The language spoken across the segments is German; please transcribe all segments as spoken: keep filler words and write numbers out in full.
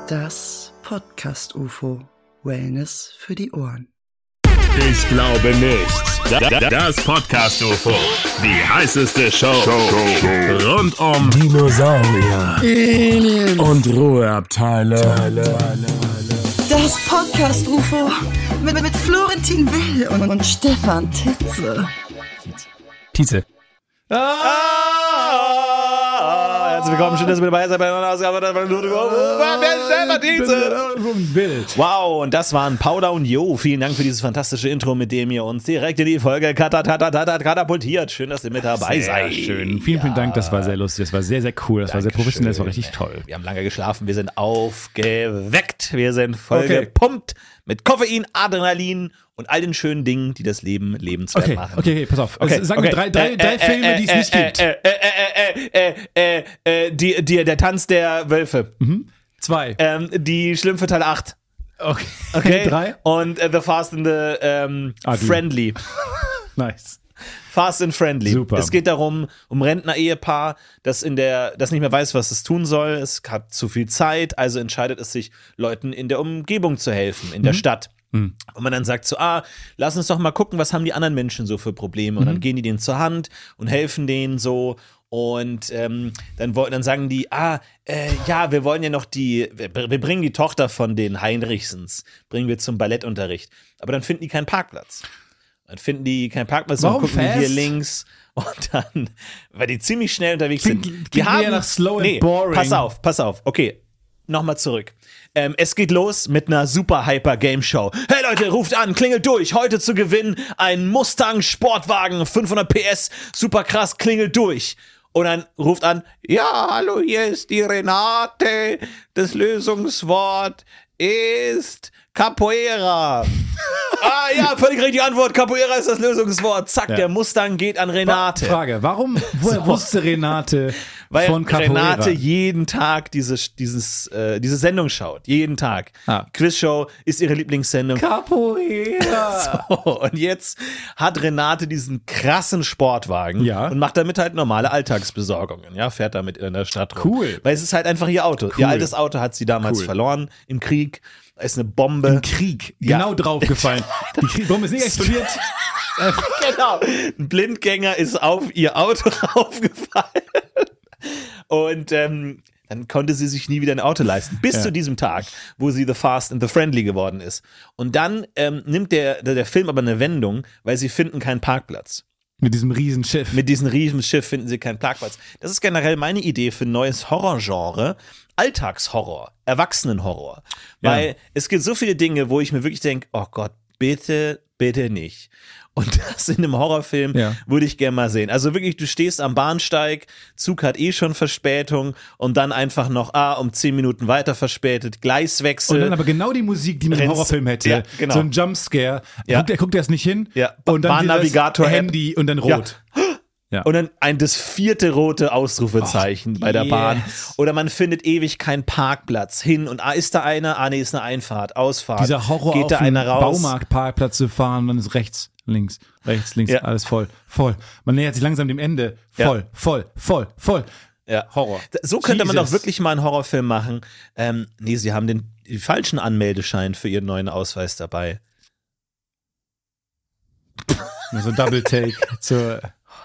Das Podcast-U F O. Wellness für die Ohren. Ich glaube nichts. Das Podcast-U F O. Die heißeste Show. Show. Rund um Dinosaurier. Alien. Und Ruheabteile. Das Podcast-U F O. Mit, mit Florentin Will und, und Stefan Titze. Titze. Ah! Herzlich willkommen, schön, dass ihr dabei seid bei einer Ausgabe der Stefan Titze. Wow, und das waren Powder und Jo. Vielen Dank für dieses fantastische Intro, mit dem ihr uns direkt in die Folge katapultiert. Schön, dass ihr mit dabei seid. Schön. Vielen, vielen Dank. Das war sehr lustig. Das war sehr, sehr cool. Das war sehr professionell. Das war richtig toll. Wir haben lange geschlafen. Wir sind aufgeweckt. Wir sind voll Okay. gepumpt mit Koffein, Adrenalin und all den schönen Dingen, die das Leben lebenswert Okay, machen. okay, okay, pass auf. Okay, Also, sag okay. mir drei, drei, Äh, drei äh, Filme, die es äh, nicht äh, gibt. Äh, äh, äh, äh, äh, äh, äh, die, die, der Tanz der Wölfe. Zwei. Ähm, die Schlümpfe Teil acht. Okay. Okay. Drei. Und äh, The Fast and the ähm, Ugly. Friendly. Nice. Fast and Friendly. Super. Es geht darum, um Rentner-Ehepaar, das in der, das nicht mehr weiß, was es tun soll. Es hat zu viel Zeit, also entscheidet es sich, Leuten in der Umgebung zu helfen, in der Stadt. Und man dann sagt so, ah, lass uns doch mal gucken, was haben die anderen Menschen so für Probleme. Und dann gehen die denen zur Hand und helfen denen so. Und ähm, dann, woll- dann sagen die, ah, äh, ja, wir wollen ja noch die, wir, wir bringen die Tochter von den Heinrichsens, bringen wir zum Ballettunterricht. Aber dann finden die keinen Parkplatz. Dann finden die keinen Parkplatz Warum und gucken die fast? hier links. Und dann, weil die ziemlich schnell unterwegs sind. Klingt- Die klingt eher nach slow and nee, boring. Pass auf, pass auf. Okay, nochmal zurück. Ähm, es geht los mit einer super hyper Game Show. Hey Leute, ruft an, klingelt durch. Heute zu gewinnen ein Mustang Sportwagen, fünfhundert P S, super krass, klingelt durch. Und dann ruft an, ja, hallo, hier ist die Renate. Das Lösungswort ist Capoeira. Ah ja, völlig richtige Antwort. Capoeira ist das Lösungswort. Zack, Ja. der Mustang geht an Renate. Frage, warum, woher wusste Renate Weil von Capoeira? Renate jeden Tag diese, dieses, äh, diese Sendung schaut. Jeden Tag. Ah. Quizshow ist ihre Lieblingssendung. Capoeira. So, und jetzt hat Renate diesen krassen Sportwagen Ja. und macht damit halt normale Alltagsbesorgungen. Ja, fährt damit in der Stadt rum. Cool. Weil es ist halt einfach ihr Auto. Ihr altes Auto hat sie damals Cool. verloren im Krieg. Da ist eine Bombe. Im Krieg. Ja. Genau draufgefallen. Die Krieg- ist nicht explodiert. Genau. Ein Blindgänger ist auf ihr Auto raufgefallen. Und ähm, dann konnte sie sich nie wieder ein Auto leisten. Bis Ja. zu diesem Tag, wo sie The Fast and the Friendly geworden ist. Und dann ähm, nimmt der, der, der Film aber eine Wendung, weil sie finden keinen Parkplatz. Mit diesem riesen Schiff. Mit diesem riesigen Schiff finden sie keinen Parkplatz. Das ist generell meine Idee für ein neues Horrorgenre. Alltagshorror, Erwachsenenhorror. Weil Ja. es gibt so viele Dinge, wo ich mir wirklich denke, oh Gott, bitte, bitte nicht. Und das in einem Horrorfilm Ja. würde ich gerne mal sehen. Also wirklich, du stehst am Bahnsteig, Zug hat eh schon Verspätung und dann einfach noch, ah, um zehn Minuten weiter verspätet, Gleiswechsel. Und dann aber genau die Musik, die man im Rennst- Horrorfilm hätte. Ja, genau. So ein Jumpscare. Ja. Guckt, er guckt erst nicht hin. Ja. Und dann Bahnnavigator dieses App. Handy und dann rot. Ja. Und dann ein das vierte rote Ausrufezeichen Oh, bei der Bahn. yes. Oder man findet ewig keinen Parkplatz hin. Und ah, ist da einer? Ah, nee, ist eine Einfahrt, Ausfahrt. Dieser Horror Geht auf da den einer raus? Baumarktparkplatz zu fahren, dann ist rechts, links, rechts, links, Ja. alles voll, voll. Man nähert sich langsam dem Ende. Voll, Ja. voll, voll, voll. Ja. Horror. So könnte man Jesus. doch wirklich mal einen Horrorfilm machen. Ähm, nee, sie haben den, den falschen Anmeldeschein für ihren neuen Ausweis dabei. So Double Take zur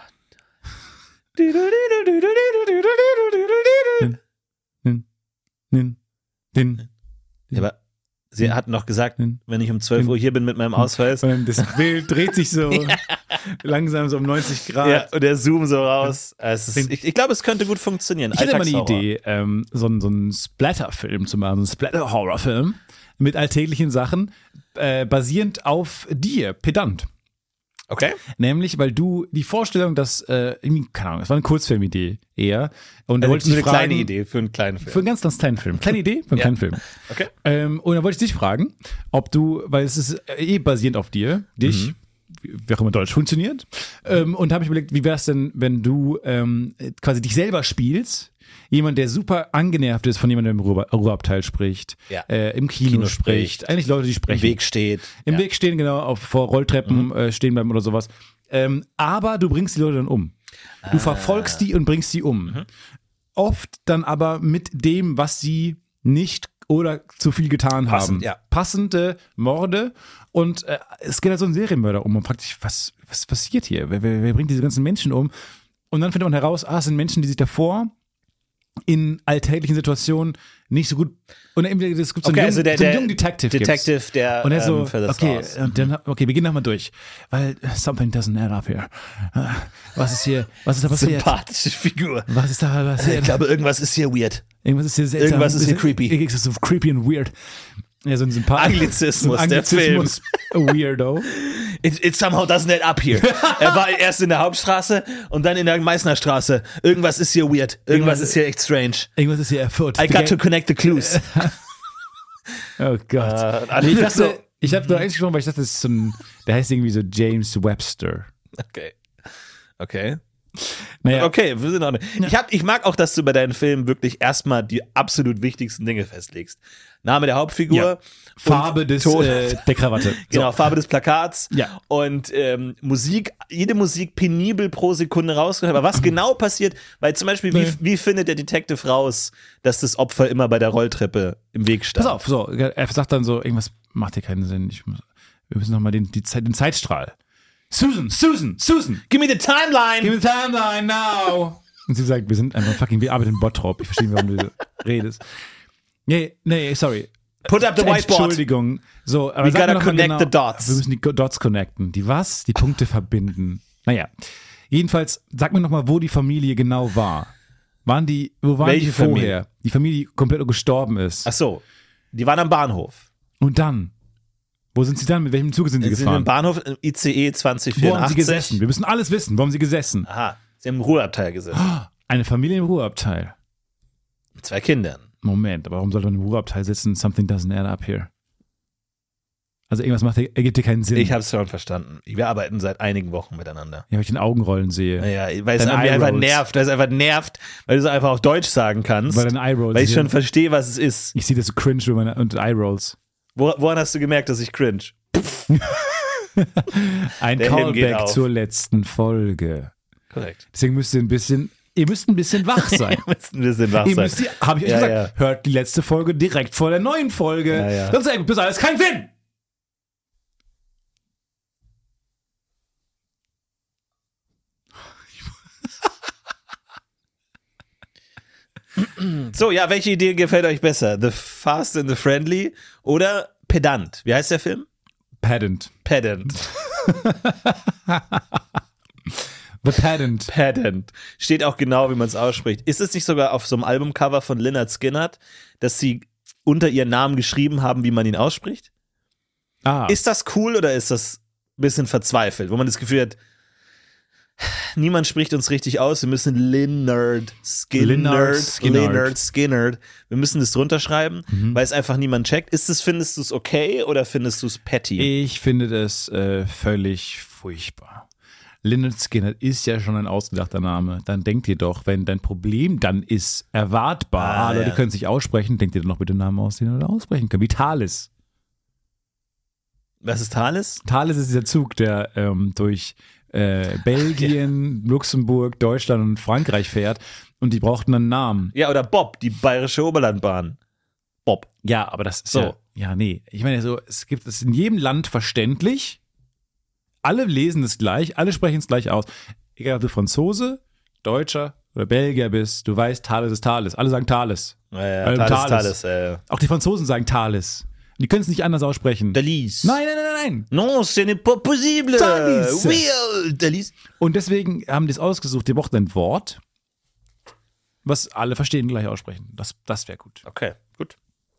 Nin, nin, din. Ja, aber sie hatten noch gesagt, Hm. wenn ich um zwölf Uhr hier bin mit meinem Ausweis. Und dann das Bild dreht sich so langsam so um neunzig Grad. Ja, und der Zoom so raus. Es ist, ich ich glaube, es könnte gut funktionieren. Ich hätte mal eine Alltagshorror. Idee, ähm, so, einen- so einen Splatter-Film zu machen, so einen Splatter-Horror-Film mit alltäglichen Sachen, äh, basierend auf dir, Pedant. Okay. Nämlich, weil du die Vorstellung, dass, äh, irgendwie, keine Ahnung, das war eine Kurzfilmidee eher. Und da Also wollte ich eine dich fragen, kleine Idee für einen kleinen Film. Für einen ganz, ganz kleinen Film. Kleine Idee für einen Ja. kleinen Film. Okay. Ähm, und dann wollte ich dich fragen, ob du, weil es ist eh basierend auf dir, dich, Mhm. wie auch immer Deutsch funktioniert. Ähm, und habe ich überlegt, wie wäre es denn, wenn du ähm, quasi dich selber spielst, jemand, der super angenervt ist von jemandem, der im Ruhe- Ruheabteil spricht, Ja. äh, im Kino, Kino spricht. spricht. Eigentlich Leute, die Im sprechen. Weg steht. Im Ja. Weg stehen, genau, auf, vor Rolltreppen äh, stehen bleiben oder sowas. Ähm, aber du bringst die Leute dann um. Du verfolgst die und bringst sie um. Oft dann aber mit dem, was sie nicht oder zu viel getan Passend, haben. ja. Passende Morde und äh, es geht halt so ein Serienmörder um und fragt sich, was, was passiert hier? Wer, wer, wer bringt diese ganzen Menschen um? Und dann findet man heraus, ah, es sind Menschen, die sich davor in alltäglichen Situationen nicht so gut. Und es gibt so einen, Okay, jungen, also der, so einen der jungen Detective. Detective, gibt's. der Und er so, ähm, für das okay, raus. und dann, okay, wir gehen nochmal durch. Weil something doesn't add up here. Was ist hier, was ist da passiert? Sympathische Figur. Was ist da passiert? Ich glaube, irgendwas ist hier weird. Irgendwas ist hier seltsam. Irgendwas ist hier creepy. Irgendwas ist so creepy und weird. Ja, so ein Sympath- Anglizismus, so ein der Anglizismus Weirdo. It, it somehow doesn't add up here. Er war erst in der Hauptstraße und dann in der Meißner Straße. Irgendwas ist hier weird. Irgendwas Irgendwas- ist hier echt strange. Irgendwas ist hier erfurt. I got to connect the clues. Oh Gott. Äh, nee, ich so. dachte, ich habe nur eins gesprochen, weil ich dachte, das ist so ein, der heißt irgendwie so James Webster. Okay. Okay. Naja, Okay, wir sind auch nicht. Ich, hab, ich mag auch, dass du bei deinen Filmen wirklich erstmal die absolut wichtigsten Dinge festlegst. Name der Hauptfigur. Ja. Farbe und des, Ton. äh, der Krawatte. Genau, Farbe des Plakats. Ja. Und ähm, Musik, jede Musik penibel pro Sekunde rausgehört. Aber was genau passiert, weil zum Beispiel, Nee. wie, wie findet der Detective raus, dass das Opfer immer bei der Rolltreppe im Weg stand? Pass auf, so, er sagt dann so, irgendwas macht hier keinen Sinn. Ich muss, wir müssen nochmal den, die Zeit, den Zeitstrahl. Susan, Susan, Susan, Give me the timeline! give me the timeline now. Und sie sagt, wir sind einfach fucking, wir arbeiten in Bottrop. Ich verstehe, warum du redest. Nee, nee, sorry. Put up the whiteboard! Entschuldigung. So, aber We sag mir gotta noch mal connect genau, the dots. Wir müssen die Dots connecten. Die was? Die Punkte verbinden. Naja. Jedenfalls, sag mir noch mal, wo die Familie genau war. Waren die, wo waren Welche die vorher? Familie? Die Familie, die komplett gestorben ist. Ach so, die waren am Bahnhof. Und dann? Wo sind sie dann? Mit welchem Zuge sind sie Sie sind gefahren? im Bahnhof im I C E zwanzig Wo haben sie vierundachtzig. gesessen? Wir müssen alles wissen. Wo haben sie gesessen? Aha, sie haben im Ruheabteil gesessen. Eine Familie im Ruheabteil. Mit zwei Kindern. Moment, aber warum soll man im Ruheabteil sitzen? Something doesn't add up here. Also irgendwas macht, ergibt dir keinen Sinn. Ich habe es schon verstanden. Wir arbeiten seit einigen Wochen miteinander. ja, weil ich den Augenrollen sehe. Naja, weil es Deine mich einfach Eye-Rolls. nervt, weil es einfach nervt, weil du es einfach auf Deutsch sagen kannst. Weil deine Eye-Rolls Weil ich hier- schon verstehe, was es ist. Ich sehe das so cringe über meine und Eye-Rolls. Wo, woran hast du gemerkt, dass ich cringe? Ein Der Helm geht Callback auf. zur letzten Folge. Korrekt. Deswegen müsst ihr ein bisschen, ihr müsst ein bisschen wach sein. Wir müssen ein bisschen wach Ihr sein. müsst, habe ich euch Ja, gesagt, hört die letzte Folge direkt vor der neuen Folge. Ja, ja. Sonst ergibt das alles keinen Sinn. So, ja, welche Idee gefällt euch besser? The Fast and the Friendly oder Pedant? Wie heißt der Film? Pedant. Pedant. The Pedant. Pedant. Steht auch genau, wie man es ausspricht. Ist es nicht sogar auf so einem Albumcover von Lynyrd Skynyrd, dass sie unter ihren Namen geschrieben haben, wie man ihn ausspricht? Ah, Ist das cool oder ist das ein bisschen verzweifelt, wo man das Gefühl hat, niemand spricht uns richtig aus, wir müssen Lynyrd Skynyrd, Lynyrd Skynyrd. Lynyrd Skynyrd, wir müssen das drunter schreiben, Mhm. weil es einfach niemand checkt. Ist es, findest du es okay oder findest du es petty? ich finde das äh, völlig furchtbar. Lynyrd Skynyrd ist ja schon ein ausgedachter Name. Dann denkt ihr doch, wenn dein Problem dann ist erwartbar, Ah, ah, Leute ja. können es nicht aussprechen, denkt ihr doch noch bitte einen Namen aus, den ihr aussprechen könnt. Wie Thales. Was ist Thales? Thales ist dieser Zug, der ähm, durch äh, Belgien, Luxemburg, Deutschland und Frankreich fährt und die brauchten einen Namen. Ja, oder Bob, die Bayerische Oberlandbahn. Bob. Ja, aber das ist So. ja, ja, nee. Ich meine, so, es gibt es in jedem Land verständlich. Alle lesen es gleich, alle sprechen es gleich aus. Egal, ob du Franzose, Deutscher oder Belgier bist, du weißt, Thales ist Thales. Alle sagen Thales. Ja, ja, Ähm, Thales, Thales. Thales. Äh, Auch die Franzosen sagen Thales. Die können es nicht anders aussprechen. Thalys. Nein, nein, nein, nein. Non, ce n'est pas possible. Thalys. Oui, euh, Thalys. Und deswegen haben die es ausgesucht, die brauchten ein Wort, was alle verstehen, gleich aussprechen. Das, das wäre gut. Okay, gut.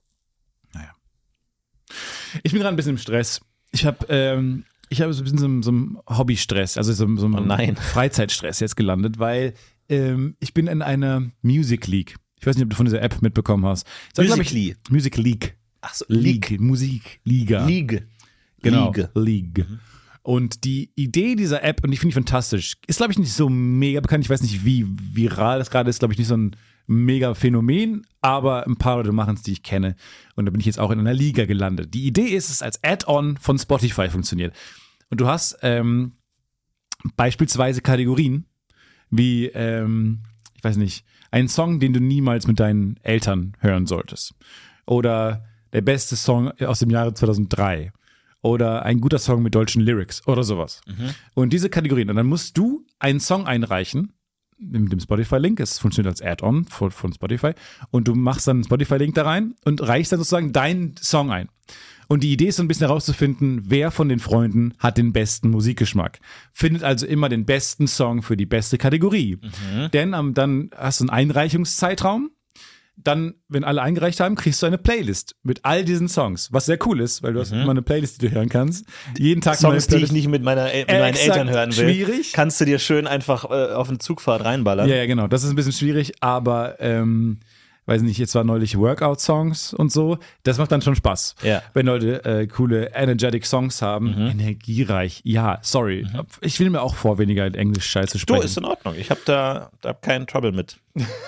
Ich bin gerade ein bisschen im Stress. Ich habe ähm, ich habe so ein bisschen so, so einem Hobbystress, also so, so einem Oh nein. Freizeitstress jetzt gelandet, weil ähm, ich bin in einer Music League. Ich weiß nicht, ob du von dieser App mitbekommen hast. Das war, glaub Musical.ly. ich, Music League. Ach so, League. Musik. Liga. League. Genau. League. League. Und die Idee dieser App, und die finde ich fantastisch, ist, glaube ich, nicht so mega bekannt. Ich weiß nicht, wie viral das gerade ist, glaube ich, nicht so ein mega Phänomen, aber ein paar Leute machen es, die ich kenne. Und da bin ich jetzt auch in einer Liga gelandet. Die Idee ist, es als Add-on von Spotify funktioniert. Und du hast ähm, beispielsweise Kategorien wie, ähm, ich weiß nicht, einen Song, den du niemals mit deinen Eltern hören solltest. oder der beste Song aus dem Jahre zweitausenddrei oder ein guter Song mit deutschen Lyrics oder sowas. Mhm. Und diese Kategorien. Und dann musst du einen Song einreichen mit dem Spotify-Link. Es funktioniert als Add-on von, von Spotify. Und du machst dann einen Spotify-Link da rein und reichst dann sozusagen deinen Song ein. Und die Idee ist so ein bisschen herauszufinden, wer von den Freunden hat den besten Musikgeschmack. Findet also immer den besten Song für die beste Kategorie. Mhm. Denn um, dann hast du einen Einreichungszeitraum. Dann, wenn alle eingereicht haben, kriegst du eine Playlist mit all diesen Songs, was sehr cool ist, weil du mhm. hast immer eine Playlist, die du hören kannst. Jeden Tag Songs, die ich nicht mit, meiner, mit meinen Eltern hören will. Schwierig. Kannst du dir schön einfach äh, auf eine Zugfahrt reinballern. Ja, ja, genau. Das ist ein bisschen schwierig, aber ähm, weiß nicht, jetzt war neulich Workout-Songs und so. Das macht dann schon Spaß. Ja. Wenn Leute äh, coole energetic Songs haben, mhm. energiereich. Ja, sorry. Mhm. Ich will mir auch vor, weniger Englisch scheiße sprechen. Du, ist in Ordnung. Ich habe da, da hab keinen Trouble mit.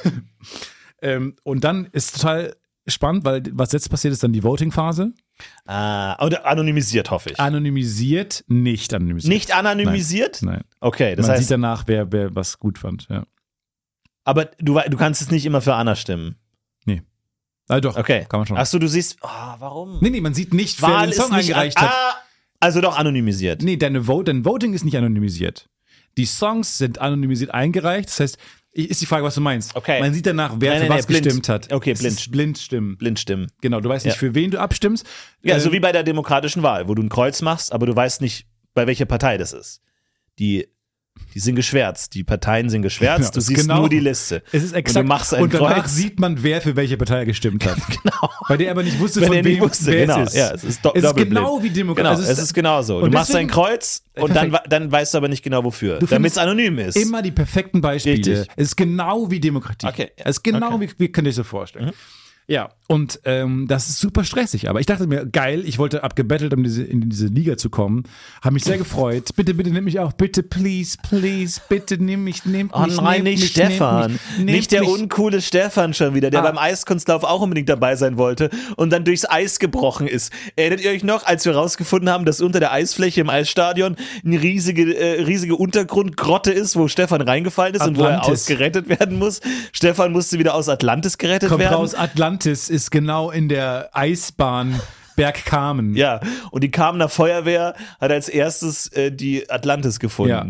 ähm, und dann ist total spannend, weil was jetzt passiert, ist dann die Voting-Phase. Ah, oder anonymisiert, hoffe ich. Anonymisiert, nicht anonymisiert. Nicht anonymisiert? Nein. Nein. Okay, das Man heißt. sieht danach, wer, wer was gut fand, ja. Aber du, du kannst es nicht immer für Anna stimmen. Nee. Ah, doch, okay. Kann man schon. Achso, du siehst, oh, warum? Nee, nee, man sieht nicht, wer Wahl den Song ist nicht eingereicht an, hat. Ah, also doch anonymisiert. Nee, deine Vote, dein Voting ist nicht anonymisiert. Die Songs sind anonymisiert eingereicht. Das heißt, ist die Frage, was du meinst. Okay. Man sieht danach, wer nein, für nein, was blind. gestimmt hat. Okay, es blind. Ist blind stimmen. Blind stimmen. Genau, du weißt nicht, ja. für wen du abstimmst. Ja, ähm, so wie bei der demokratischen Wahl, wo du ein Kreuz machst, aber du weißt nicht, bei welcher Partei das ist. Die, die sind geschwärzt. Die Parteien sind geschwärzt. Ja, du siehst genau, nur die Liste. Es ist exakt. Und du machst ein und danach Kreuz. sieht man, wer für welche Partei gestimmt hat. Genau. Bei der aber nicht wusste, Wenn von er wem nicht wusste, wer genau. es ist. Ja, es ist, do- es ist doppelblind. genau wie Demokratie. Genau, Also es ist genau so. Du und machst deswegen- ein Kreuz und dann, Perfekt. dann weißt du aber nicht genau wofür, Du damit es findest anonym ist. Immer die perfekten Beispiele. Richtig. Es ist genau wie Demokratie. Okay. Es ist genau Okay. wie, wie könnt ihr euch so vorstellen. Mhm. Ja, und ähm, das ist super stressig. Aber ich dachte mir, geil, ich wollte abgebettelt, um diese, in diese Liga zu kommen. Habe mich sehr gefreut. Bitte, bitte nimm mich auch. Bitte, please, please. Bitte nimm mich, nimm mich. Oh nein, nimm nicht mich, Stefan. Nimm mich, nicht der mich. uncoole Stefan schon wieder, der Ah. beim Eiskunstlauf auch unbedingt dabei sein wollte und dann durchs Eis gebrochen ist. Erinnert ihr euch noch, als wir rausgefunden haben, dass unter der Eisfläche im Eisstadion eine riesige, äh, riesige Untergrundgrotte ist, wo Stefan reingefallen ist und wo er Atlantis. ausgerettet werden muss? Stefan musste wieder aus Atlantis gerettet Kommt werden. raus, Atlantis ist genau in der Eisbahn Bergkamen. Ja, und die Kamener Feuerwehr hat als erstes äh, die Atlantis gefunden. Ja.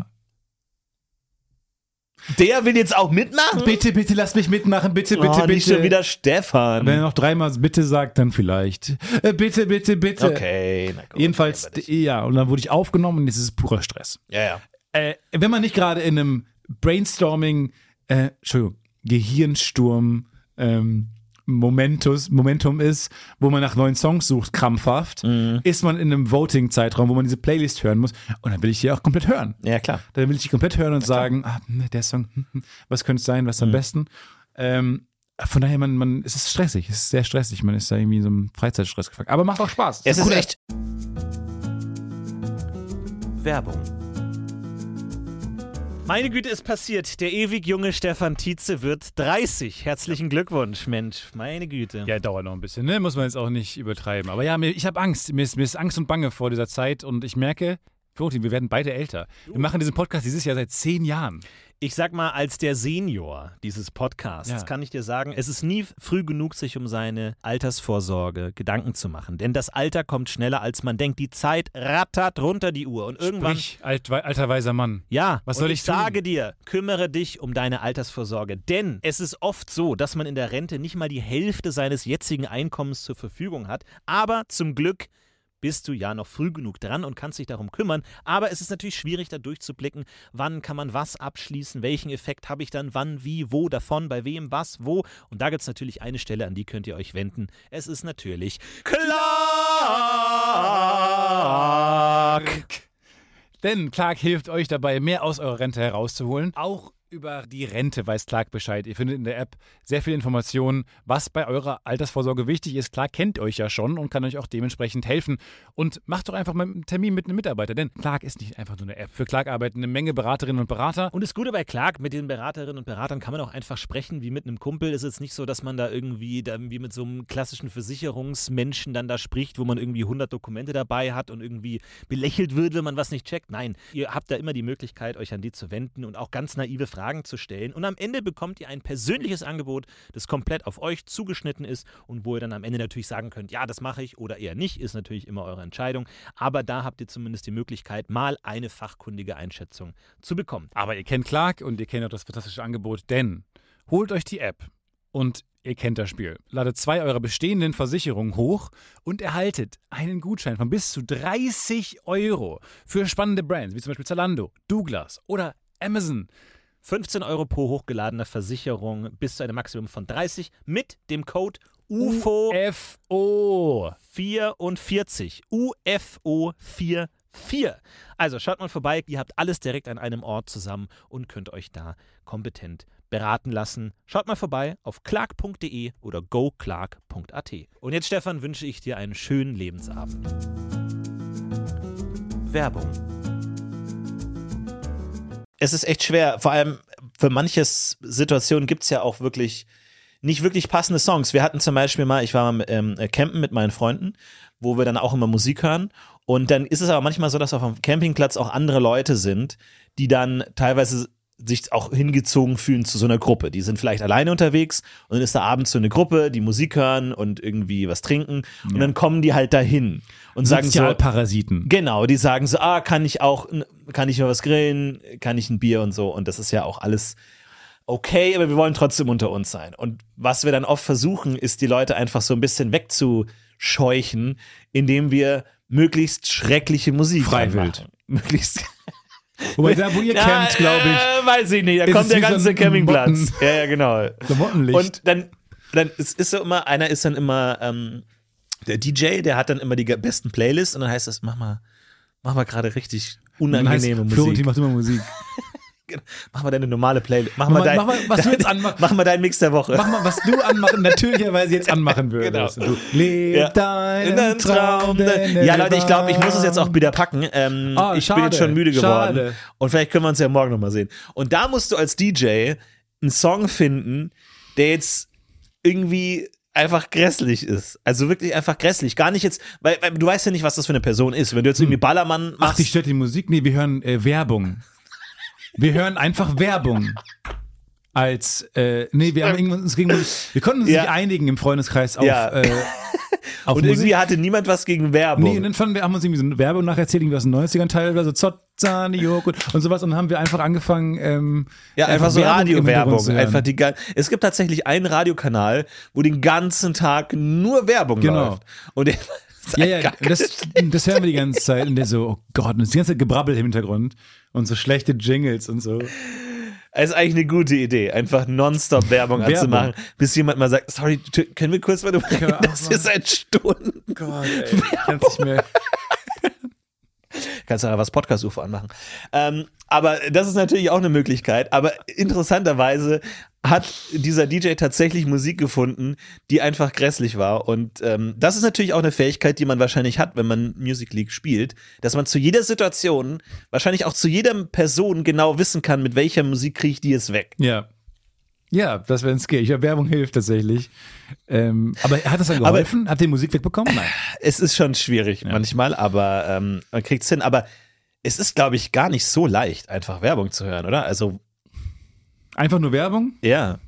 Der will jetzt auch mitmachen? Bitte, bitte, lass mich mitmachen. Bitte, bitte, oh, bitte. nicht schon wieder Stefan. Wenn er noch dreimal bitte sagt, dann vielleicht. Äh, bitte, bitte, bitte. Okay, na gut. Jedenfalls, okay, ja, und dann wurde ich aufgenommen und jetzt ist es purer Stress. ja, ja. Äh, wenn man nicht gerade in einem Brainstorming, äh, Entschuldigung, Gehirnsturm, ähm, Momentus, Momentum ist, wo man nach neuen Songs sucht, krampfhaft, Mhm. ist man in einem Voting-Zeitraum, wo man diese Playlist hören muss. Und dann will ich die auch komplett hören. Ja, klar. Dann will ich die komplett hören und sagen, ah, der Song, hm, hm, was könnte es sein, was ist am Mhm. besten? Ähm, von daher, man, man, es ist stressig, es ist sehr stressig, man ist da irgendwie in so einem Freizeitstress gefangen. Aber macht auch Spaß. Es ist cool. echt. Werbung. Meine Güte, ist passiert. Der ewig junge Stefan Tietze wird dreißig. Herzlichen Glückwunsch, Mensch. Meine Güte. Ja, dauert noch ein bisschen, ne? Muss man jetzt auch nicht übertreiben. Aber ja, mir, ich habe Angst. Mir ist, mir ist Angst und Bange vor dieser Zeit und ich merke, Florentin, wir werden beide älter. Wir machen diesen Podcast dieses Jahr seit zehn Jahren. Ich sag mal, als der Senior dieses Podcasts Ja. kann ich dir sagen, es ist nie früh genug, sich um seine Altersvorsorge Gedanken zu machen. Denn das Alter kommt schneller, als man denkt. Die Zeit rattert runter die Uhr. Und irgendwann. Sprich, alt, alter weiser Mann. Ja, Was und soll ich ich tun? sage dir, kümmere dich um deine Altersvorsorge. Denn es ist oft so, dass man in der Rente nicht mal die Hälfte seines jetzigen Einkommens zur Verfügung hat. Aber zum Glück bist du ja noch früh genug dran und kannst dich darum kümmern. Aber es ist natürlich schwierig, da durchzublicken, wann kann man was abschließen, welchen Effekt habe ich dann, wann, wie, wo, davon, bei wem, was, wo. Und da gibt es natürlich eine Stelle, an die könnt ihr euch wenden. Es ist natürlich Clark. Denn Clark hilft euch dabei, mehr aus eurer Rente herauszuholen. Auch über die Rente weiß Clark Bescheid. Ihr findet in der App sehr viele Informationen, was bei eurer Altersvorsorge wichtig ist. Clark kennt euch ja schon und kann euch auch dementsprechend helfen. Und macht doch einfach mal einen Termin mit einem Mitarbeiter, denn Clark ist nicht einfach nur eine App. Für Clark arbeiten eine Menge Beraterinnen und Berater. Und das Gute bei Clark, mit den Beraterinnen und Beratern kann man auch einfach sprechen, wie mit einem Kumpel. Es ist jetzt nicht so, dass man da irgendwie da wie mit so einem klassischen Versicherungsmenschen dann da spricht, wo man irgendwie hundert Dokumente dabei hat und irgendwie belächelt wird, wenn man was nicht checkt. Nein, ihr habt da immer die Möglichkeit, euch an die zu wenden und auch ganz naive Fragen Fragen zu stellen. Und am Ende bekommt ihr ein persönliches Angebot, das komplett auf euch zugeschnitten ist und wo ihr dann am Ende natürlich sagen könnt, ja, das mache ich oder eher nicht, ist natürlich immer eure Entscheidung. Aber da habt ihr zumindest die Möglichkeit, mal eine fachkundige Einschätzung zu bekommen. Aber ihr kennt Clark und ihr kennt auch das fantastische Angebot, denn holt euch die App und ihr kennt das Spiel. Ladet zwei eurer bestehenden Versicherungen hoch und erhaltet einen Gutschein von bis zu dreißig Euro für spannende Brands, wie zum Beispiel Zalando, Douglas oder Amazon. fünfzehn Euro pro hochgeladener Versicherung bis zu einem Maximum von dreißig mit dem Code U F O U F O vierundvierzig. U F O vierundvierzig. Also schaut mal vorbei, ihr habt alles direkt an einem Ort zusammen und könnt euch da kompetent beraten lassen. Schaut mal vorbei auf clark punkt de oder go clark punkt a t. Und jetzt, Stefan, wünsche ich dir einen schönen Lebensabend. Werbung. Es ist echt schwer, vor allem für manche Situationen gibt es ja auch wirklich nicht wirklich passende Songs. Wir hatten zum Beispiel mal, ich war mal ähm, campen mit meinen Freunden, wo wir dann auch immer Musik hören. Und dann ist es aber manchmal so, dass auf dem Campingplatz auch andere Leute sind, die dann teilweise sich auch hingezogen fühlen zu so einer Gruppe. Die sind vielleicht alleine unterwegs und dann ist da abends so eine Gruppe, die Musik hören und irgendwie was trinken und ja. dann kommen die halt dahin und sagen so, Sozialparasiten. Genau, die sagen so, ah, kann ich auch, kann ich mal was grillen, kann ich ein Bier und so und das ist ja auch alles okay, aber wir wollen trotzdem unter uns sein. Und was wir dann oft versuchen, ist die Leute einfach so ein bisschen wegzuscheuchen, indem wir möglichst schreckliche Musik Freiwild. anmachen. Möglichst Wobei da, wo ihr campt, glaube ich. Äh, weiß ich nicht, da kommt der ganze so Campingplatz. Motten, ja, ja, genau. So Mottenlicht. Und dann, dann es ist so immer, einer ist dann immer ähm, der D J, der hat dann immer die besten Playlists und dann heißt es, mach mal, mach mal gerade richtig unangenehme Musik. Florentin macht immer Musik. Mach mal deine normale Playlist. Mach, mach mal dein, mach mal, was du jetzt anmachst. Mach mal deinen Mix der Woche. Mach mal, was du anmachen, natürlicherweise jetzt anmachen würdest. Genau. Du leb ja. deinen Traum. Ja, Leute, ich glaube, ich muss es jetzt auch wieder packen. Ähm, oh, ich schade, bin jetzt schon müde geworden. Schade. Und vielleicht können wir uns ja morgen nochmal sehen. Und da musst du als D J einen Song finden, der jetzt irgendwie einfach grässlich ist. Also wirklich einfach grässlich. Gar nicht jetzt, weil, weil du weißt ja nicht, was das für eine Person ist. Wenn du jetzt irgendwie Ballermann machst. Ach, die stört die Musik? Nee, wir hören äh, Werbung. Wir hören einfach Werbung. Als, äh, nee, wir haben uns gegen Musik, wir konnten uns ja. nicht einigen im Freundeskreis auf, ja. äh, auf und Musik. irgendwie hatte niemand was gegen Werbung. Nee, und dann fanden wir, haben uns irgendwie so eine Werbung nacherzählt, irgendwie aus den neunzigern teilweise, so Zotzani, Joghurt und sowas und dann haben wir einfach angefangen, ähm, ja, einfach, einfach so Radio-Werbung. Einfach die, es gibt tatsächlich einen Radiokanal, wo den ganzen Tag nur Werbung genau. läuft. Und der, ja, ja, das, das hören wir die ganze Zeit und der so, oh Gott, und das ganze Gebrabbel im Hintergrund und so schlechte Jingles und so. Es ist eigentlich eine gute Idee, einfach nonstop Werbung, Werbung anzumachen, bis jemand mal sagt, sorry, können wir kurz mal reden, das hier seit Stunden. Gott, ey, ich kann's nicht mehr. Kannst du ja was Podcast-U F O anmachen. Ähm, aber das ist natürlich auch eine Möglichkeit. Aber interessanterweise hat dieser D J tatsächlich Musik gefunden, die einfach grässlich war. Und ähm, das ist natürlich auch eine Fähigkeit, die man wahrscheinlich hat, wenn man Music League spielt, dass man zu jeder Situation, wahrscheinlich auch zu jeder Person genau wissen kann, mit welcher Musik kriege ich die jetzt weg. Ja. Ja, das wäre ein Skill. Ich glaube, Werbung hilft tatsächlich. Ähm, aber hat das dann geholfen? Aber, hat die Musik wegbekommen? Nein. Es ist schon schwierig ja. manchmal, aber ähm, man kriegt es hin. Aber es ist, glaube ich, gar nicht so leicht, einfach Werbung zu hören, oder? Also einfach nur Werbung? Ja.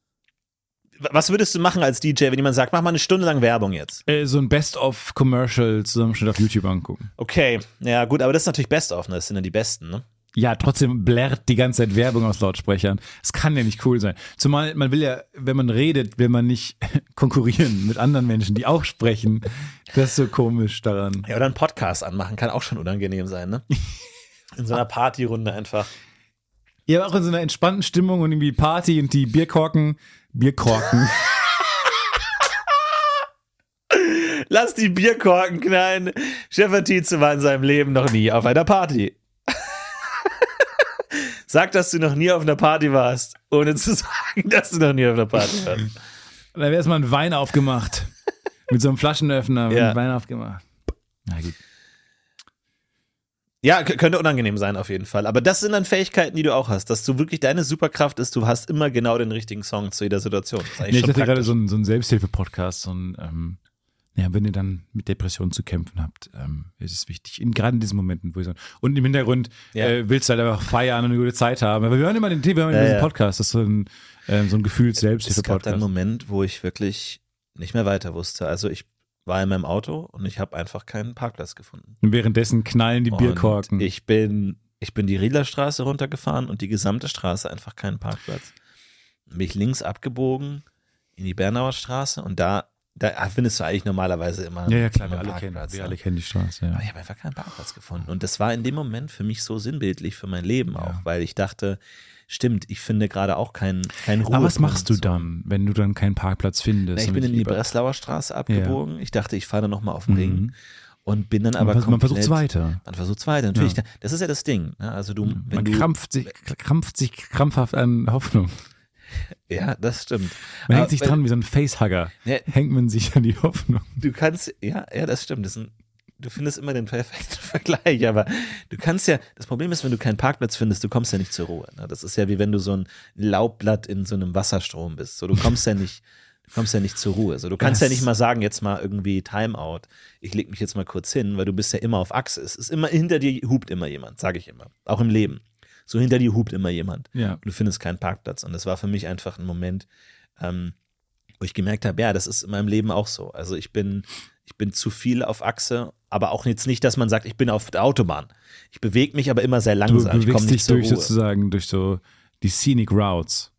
Was würdest du machen als D J, wenn jemand sagt, mach mal eine Stunde lang Werbung jetzt? Äh, so ein Best-of-Commercial-Zusammenschnitt auf YouTube angucken. Okay, ja gut, aber das ist natürlich Best-of, ne? Das sind ja die Besten, ne? Ja, trotzdem blärt die ganze Zeit Werbung aus Lautsprechern. Das kann ja nicht cool sein. Zumal man will ja, wenn man redet, will man nicht konkurrieren mit anderen Menschen, die auch sprechen. Das ist so komisch daran. Ja, oder einen Podcast anmachen kann auch schon unangenehm sein, ne? In so einer Partyrunde einfach. Ja, auch in so einer entspannten Stimmung und irgendwie Party und die Bierkorken, Bierkorken. Lass die Bierkorken knallen. Stefan Tietze war in seinem Leben noch nie auf einer Party. Sag, dass du noch nie auf einer Party warst, ohne zu sagen, dass du noch nie auf einer Party warst. Da wäre erstmal ein Wein aufgemacht. Mit so einem Flaschenöffner, ja. Ein Wein aufgemacht. Na gut. Ja, k- könnte unangenehm sein auf jeden Fall. Aber das sind dann Fähigkeiten, die du auch hast. Dass du wirklich, deine Superkraft ist, du hast immer genau den richtigen Song zu jeder Situation. Das ist eigentlich Nee, schon ich hatte praktisch. gerade so einen, so einen Selbsthilfe-Podcast, so ein, ähm, Ja, wenn ihr dann mit Depressionen zu kämpfen habt, ähm, ist es wichtig. In, gerade in diesen Momenten, wo ich so, und im Hintergrund Ja. äh, willst du halt einfach feiern und eine gute Zeit haben. Aber wir hören immer den Thema, wir hören Ja, diesen ja. Podcast. Das ist so ein, ähm, so ein Es gab Gefühls-Selbsthilfe-Podcast. einen Moment, wo ich wirklich nicht mehr weiter wusste. Also ich war in meinem Auto und ich habe einfach keinen Parkplatz gefunden. Und währenddessen knallen die Bierkorken. Und ich bin, ich bin die Riedlerstraße runtergefahren und die gesamte Straße einfach keinen Parkplatz. Dann bin ich links abgebogen in die Bernauer Straße und da, da findest du eigentlich normalerweise immer ja, ja, klar, wir immer alle, kennen, Parkplatz, wir ne? alle kennen die Straße. Ja. Aber ich habe einfach keinen Parkplatz gefunden. Und das war in dem Moment für mich so sinnbildlich für mein Leben auch, Ja. weil ich dachte, stimmt, ich finde gerade auch keinen keinen Ruhe. Aber was machst du dann, wenn du dann keinen Parkplatz findest? Ich und bin in die lieber- Breslauer Straße abgebogen. Ich dachte, ich fahre dann nochmal auf den Ring. Mhm. Und bin dann aber man, man komplett, versucht weiter. Man versucht weiter, natürlich. Ja. Das ist ja das Ding. Ne? Also du, wenn Man du, krampft sich, krampft sich krampfhaft an Hoffnung. ja, das stimmt. Man Aber hängt sich wenn- dran wie so ein Facehugger. Ja. Hängt man sich an die Hoffnung. Du kannst, ja, ja, das stimmt. Das ist ein, du findest immer den perfekten Vergleich, aber du kannst ja, das Problem ist, wenn du keinen Parkplatz findest, du kommst ja nicht zur Ruhe. Ne? Das ist ja wie wenn du so ein Laubblatt in so einem Wasserstrom bist. So, du kommst ja nicht, du kommst ja nicht zur Ruhe. So, du kannst Das- ja nicht mal sagen, jetzt mal irgendwie Timeout. Ich leg mich jetzt mal kurz hin, weil du bist ja immer auf Achse. Es ist immer, hinter dir hupt immer jemand, sage ich immer. Auch im Leben. So hinter dir hupt immer jemand. Ja. Du findest keinen Parkplatz. Und das war für mich einfach ein Moment, ähm, wo ich gemerkt habe, ja, das ist in meinem Leben auch so. Also ich bin, ich bin zu viel auf Achse, aber auch jetzt nicht, dass man sagt, ich bin auf der Autobahn. Ich bewege mich aber immer sehr Du langsam. Ich komme bewegst nicht dich zur durch Ruhe. sozusagen, durch so die Scenic Routes.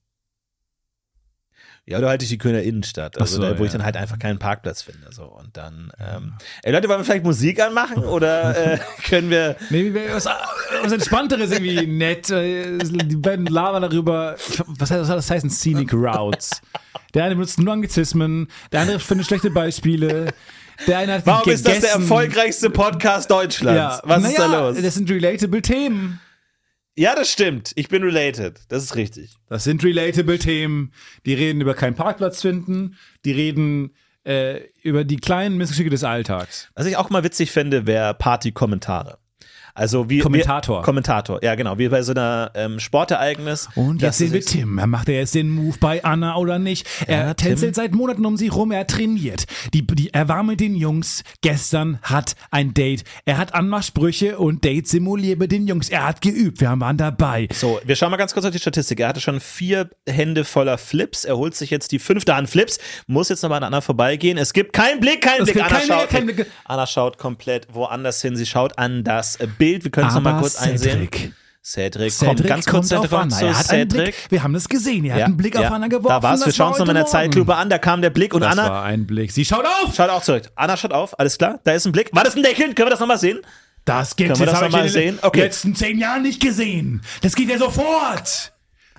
Ja, oder halt durch die Kölner Innenstadt, also Ach so, da, wo ich ja. dann halt einfach keinen Parkplatz finde. So. Und dann, ähm, ey Leute, wollen wir vielleicht Musik anmachen oder äh, können wir. Nee, wie- was, was Entspannteres irgendwie nett. äh, Die beiden labern darüber. Ich- Was heißt, was soll das heißen? Scenic Routes. Der eine benutzt nur Anglizismen, der andere findet schlechte Beispiele. Der eine hat Warum gegessen. ist das der erfolgreichste Podcast Deutschlands? Ja, Was naja, ist da los? Das sind relatable Themen. Ja, das stimmt. Ich bin related. Das ist richtig. Das sind relatable Themen. Die reden über keinen Parkplatz finden. Die reden äh, über die kleinen Missgeschicke des Alltags. Was ich auch mal witzig fände, wäre Party-Kommentare. Also wie Kommentator. Wir, Kommentator, ja genau, wie bei so einer ähm, Sportereignis. Und dass jetzt sehen wir es sich- Tim. Macht er jetzt den Move bei Anna oder nicht? Er Ja, tänzelt Tim. seit Monaten um sie rum. Er trainiert. Die, die, er war mit den Jungs. Gestern hat ein Date. Er hat Anmachsprüche und Dates simuliert mit den Jungs. Er hat geübt. Wir waren dabei. So, wir schauen mal ganz kurz auf die Statistik. Er hatte schon vier Hände voller Flips. Er holt sich jetzt die fünfte Hand Flips. Muss jetzt nochmal an Anna vorbeigehen. Es gibt keinen Blick, keinen Es Blick. gibt Anna keinen schaut, Blick, keinen Blick. Anna schaut komplett woanders hin. Sie schaut an das Bild. Wir können es nochmal kurz einsehen. Cedric. Cedric, Cedric kommt ganz kurz kommt auf dran Anna. zu Er hat einen Cedric. Blick. Wir haben das gesehen. Er hat einen Blick auf Anna geworfen. Da war's. Wir Das schauen war uns nochmal in der heute Morgen. Zeitlupe an. Da kam der Blick und Das Anna war ein Blick. Sie schaut auf. schaut auch zurück. Anna schaut auf. Alles klar. Da ist ein Blick. War das ein Lächeln? Können wir das nochmal sehen? Das gibt Können wir das hab ich noch mal in den sehen? Okay. letzten zehn Jahren nicht gesehen. Das geht ja sofort.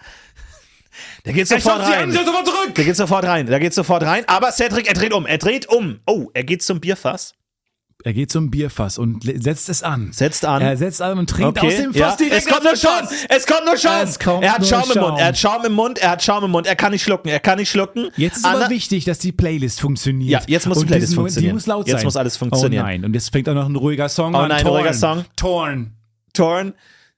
Der geht Er sofort schaut sie rein. an, sie schaut sofort zurück. Der geht sofort rein. Der geht sofort rein. Aber Cedric, er dreht um. Er dreht um. Oh, er geht zum Bierfass. Er geht zum Bierfass und le- setzt es an. Setzt an. Er setzt an und trinkt aus Okay, dem ja. Fass direkt Es kommt aus nur dem Schaum. Fass. Es kommt nur Schaum. Es kommt er hat nur Schaum im Schaum. Mund. Er hat Schaum im Mund. Er hat Schaum im Mund. Er kann nicht schlucken. Er kann nicht schlucken. Jetzt ist Anna, aber wichtig, dass die Playlist funktioniert. Ja, jetzt muss die Und Playlist diesen Moment, funktionieren. Die muss laut Jetzt sein. muss alles funktionieren. Oh nein, und jetzt fängt auch noch ein ruhiger Song Oh an. nein, ein Torn. ruhiger Song. Torn. Torn.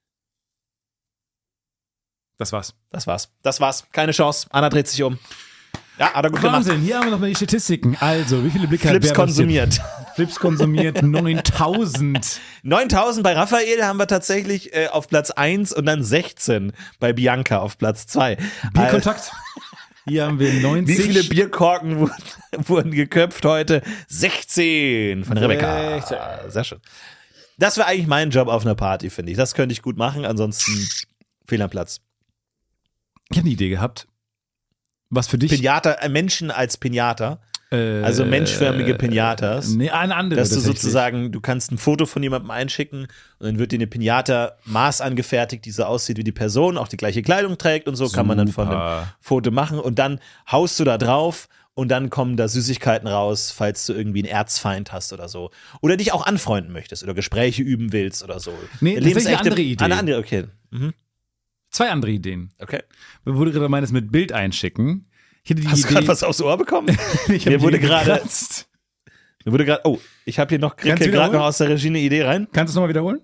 Das war's. Das war's. Das war's. Keine Chance. Anna dreht sich um. Ja, hat er gut gemacht. Wahnsinn, hier haben wir nochmal die Statistiken. Also, wie viele Blicke Flips hat wer was konsumiert. hier? Flips konsumiert, neuntausend. neuntausend bei Raphael haben wir tatsächlich äh, auf Platz eins und dann sechzehn bei Bianca auf Platz zwei. Bierkontakt. Hier haben wir neunzig. Wie viele Bierkorken wurden, wurden geköpft heute? sechzehn von Rebecca. sechzehn. Sehr schön. Das wäre eigentlich mein Job auf einer Party, finde ich. Das könnte ich gut machen, ansonsten fehl am Platz. Ich habe eine Idee gehabt. Was für dich? Pinata, äh, Menschen als Pinata, Äh, also menschförmige Pinatas. Nee, eine andere. Dass du tatsächlich. sozusagen, du kannst ein Foto von jemandem einschicken und dann wird dir eine Pinata Maß angefertigt, die so aussieht wie die Person, auch die gleiche Kleidung trägt und so kann man dann von einem Super. Foto machen und dann haust du da drauf und dann kommen da Süßigkeiten raus, falls du irgendwie einen Erzfeind hast oder so. Oder dich auch anfreunden möchtest oder Gespräche üben willst oder so. Nee, Eine tatsächlich eine andere Idee. Eine andere, okay. Mhm. Zwei andere Ideen. Okay. Wo du gerade meinst, mit Bild einschicken. Ich hätte die Hast du Idee. gerade was aufs Ohr bekommen? ich hab Mir die wurde Idee gerade- gekratzt. Mir wurde gerade, oh, ich habe hier noch, krieg Kannst hier du gerade wiederholen? noch aus der Regie eine Idee rein. Kannst du es nochmal wiederholen?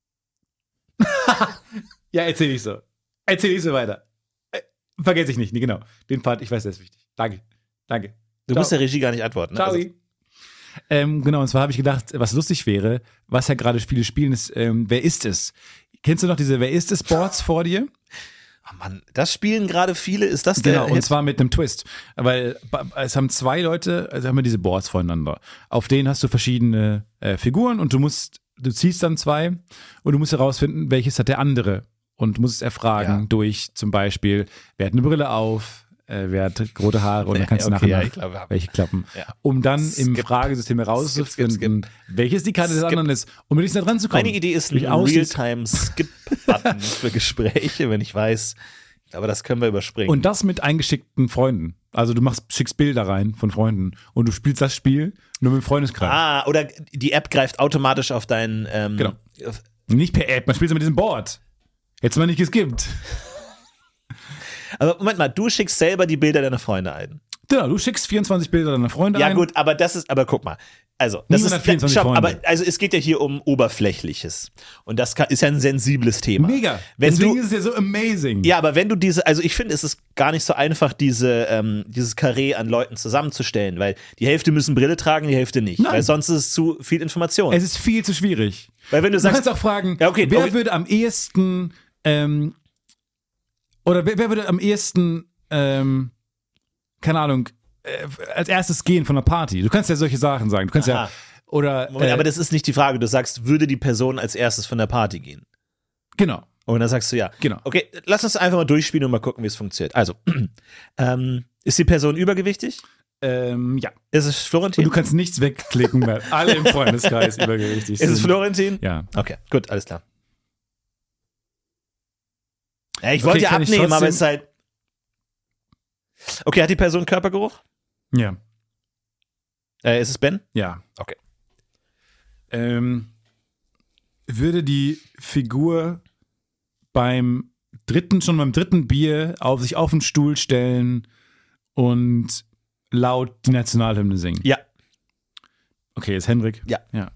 ja, erzähl ich so. Erzähl ich so weiter. Äh, Vergesse ich nicht, nee, genau. Den Part, ich weiß, der ist wichtig. Danke. Danke. Du Ciao. musst der Regie gar nicht antworten. Ne? Ciao. Also, Ähm, genau, und zwar habe ich gedacht, was lustig wäre, was ja gerade Spiele spielen, ist, ähm, wer ist es? Kennst du noch diese Wer ist es Boards vor dir? Oh Mann, das spielen gerade viele. Ist das der Genau, und Hit? zwar mit einem Twist. Weil es haben zwei Leute, also haben wir diese Boards voneinander. Auf denen hast du verschiedene äh, Figuren und du musst, du ziehst dann zwei und du musst herausfinden, welches hat der andere. Und du musst es erfragen Ja. durch zum Beispiel, wer hat eine Brille auf, äh, wer hat rote Haare und dann kannst du Okay, ja, nachher ich glaube, wir haben- welche klappen. Ja. Um dann im Skip. Fragesystem herauszufinden, Skip, skip, welches die Karte des Skip. anderen ist, um nicht da dran zu kommen. Meine Idee ist ein Wie aussieht. Realtime-Skip-Button für Gespräche, wenn ich weiß. Aber das können wir überspringen. Und das mit eingeschickten Freunden. Also du machst, schickst Bilder rein von Freunden und du spielst das Spiel nur mit dem Freundeskreis. ah, oder die App greift automatisch auf deinen. Ähm, Genau. auf- Nicht per App, man spielt es mit diesem Board. Jetzt mal nicht geskippt. Aber Moment mal, du schickst selber die Bilder deiner Freunde ein. Genau, du schickst vierundzwanzig Bilder deiner Freunde Ja, ein. gut, aber das ist, aber guck mal. Also, das Niemand hat ist, vierundzwanzig stopp, Freunde. aber also es geht ja hier um Oberflächliches. Und das kann, ist ja ein sensibles Thema. Mega. Wenn Deswegen du, ist es ja so amazing. ja, aber wenn du diese, also ich finde, es ist gar nicht so einfach, diese, ähm, dieses Karree an Leuten zusammenzustellen, weil die Hälfte müssen Brille tragen, die Hälfte nicht. Nein. Weil sonst ist es zu viel Information. Es ist viel zu schwierig. weil wenn du Du sagst, kannst auch fragen, Ja, okay, wer okay. würde am ehesten ähm, oder wer, wer würde am ehesten ähm, keine Ahnung, äh, als erstes gehen von einer Party? Du kannst ja solche Sachen sagen. Du kannst Aha. ja oder Moment, äh, aber das ist nicht die Frage, du sagst, würde die Person als erstes von der Party gehen? genau. Und dann sagst du ja. Genau. Okay, lass uns einfach mal durchspielen und mal gucken, wie es funktioniert. Also, ähm, ist die Person übergewichtig? Ähm, ja. Ist es Und Florentin? du kannst nichts wegklicken, weil alle im Freundeskreis übergewichtig Ist es sind. Florentin? Ja. Okay, gut, alles klar. Ja, ich Okay, wollte ja kann ich abnehmen, aber trotzdem- es ist halt. Okay, hat die Person Körpergeruch? Ja. Äh, ist es Ben? Ja. Okay. Ähm, würde die Figur beim dritten, schon beim dritten Bier auf sich auf den Stuhl stellen und laut die Nationalhymne singen? Ja. Okay, ist Henrik? Ja. Ja.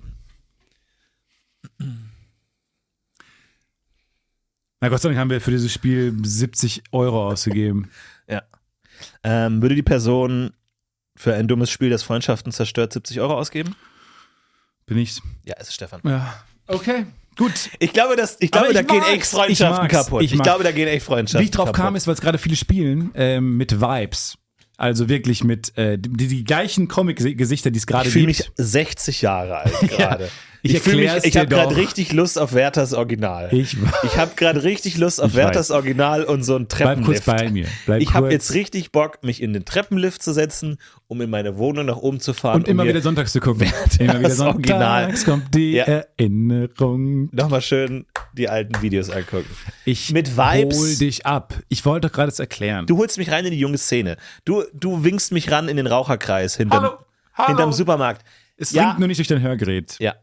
Na Gott sei Dank haben wir für dieses Spiel siebzig Euro ausgegeben. Ja. Ähm, würde die Person für ein dummes Spiel, das Freundschaften zerstört, siebzig Euro ausgeben? Bin ich? Ja, es ist Stefan. Ja. Okay, gut. Ich glaube, das, ich glaube Aber da ich gehen mag's. echt Freundschaften Ich mag's. kaputt. Ich Ich, mag's. glaube, da gehen echt Freundschaften Wie ich drauf kaputt. kam, ist, weil es gerade viele spielen, ähm, mit Vibes. Also wirklich mit äh, die, die gleichen Comic-Gesichter, die es gerade Ich fühle gibt. mich sechzig Jahre alt gerade. ich ich fühle mich, erklär's ich dir habe gerade doch. richtig Lust auf Werthers Original. Ich- ich habe gerade richtig Lust auf Ich Werthers weiß. Original und so ein Bleib kurz Treppenlift. bei mir. Bleib ich habe kurz. jetzt richtig Bock, mich in den Treppenlift zu setzen, um in meine Wohnung nach oben zu fahren. Und immer um mir wieder sonntags zu gucken. Immer wieder das Original. sonntags kommt die Ja. Erinnerung. nochmal schön die alten Videos angucken. Ich Mit Vibes. hol dich ab. Ich wollte doch gerade das erklären. Du holst mich rein in die junge Szene. Du, du winkst mich ran in den Raucherkreis hinterm, Hallo, hallo. hinterm Supermarkt. es ja. dringt nur nicht durch dein Hörgerät. Ja.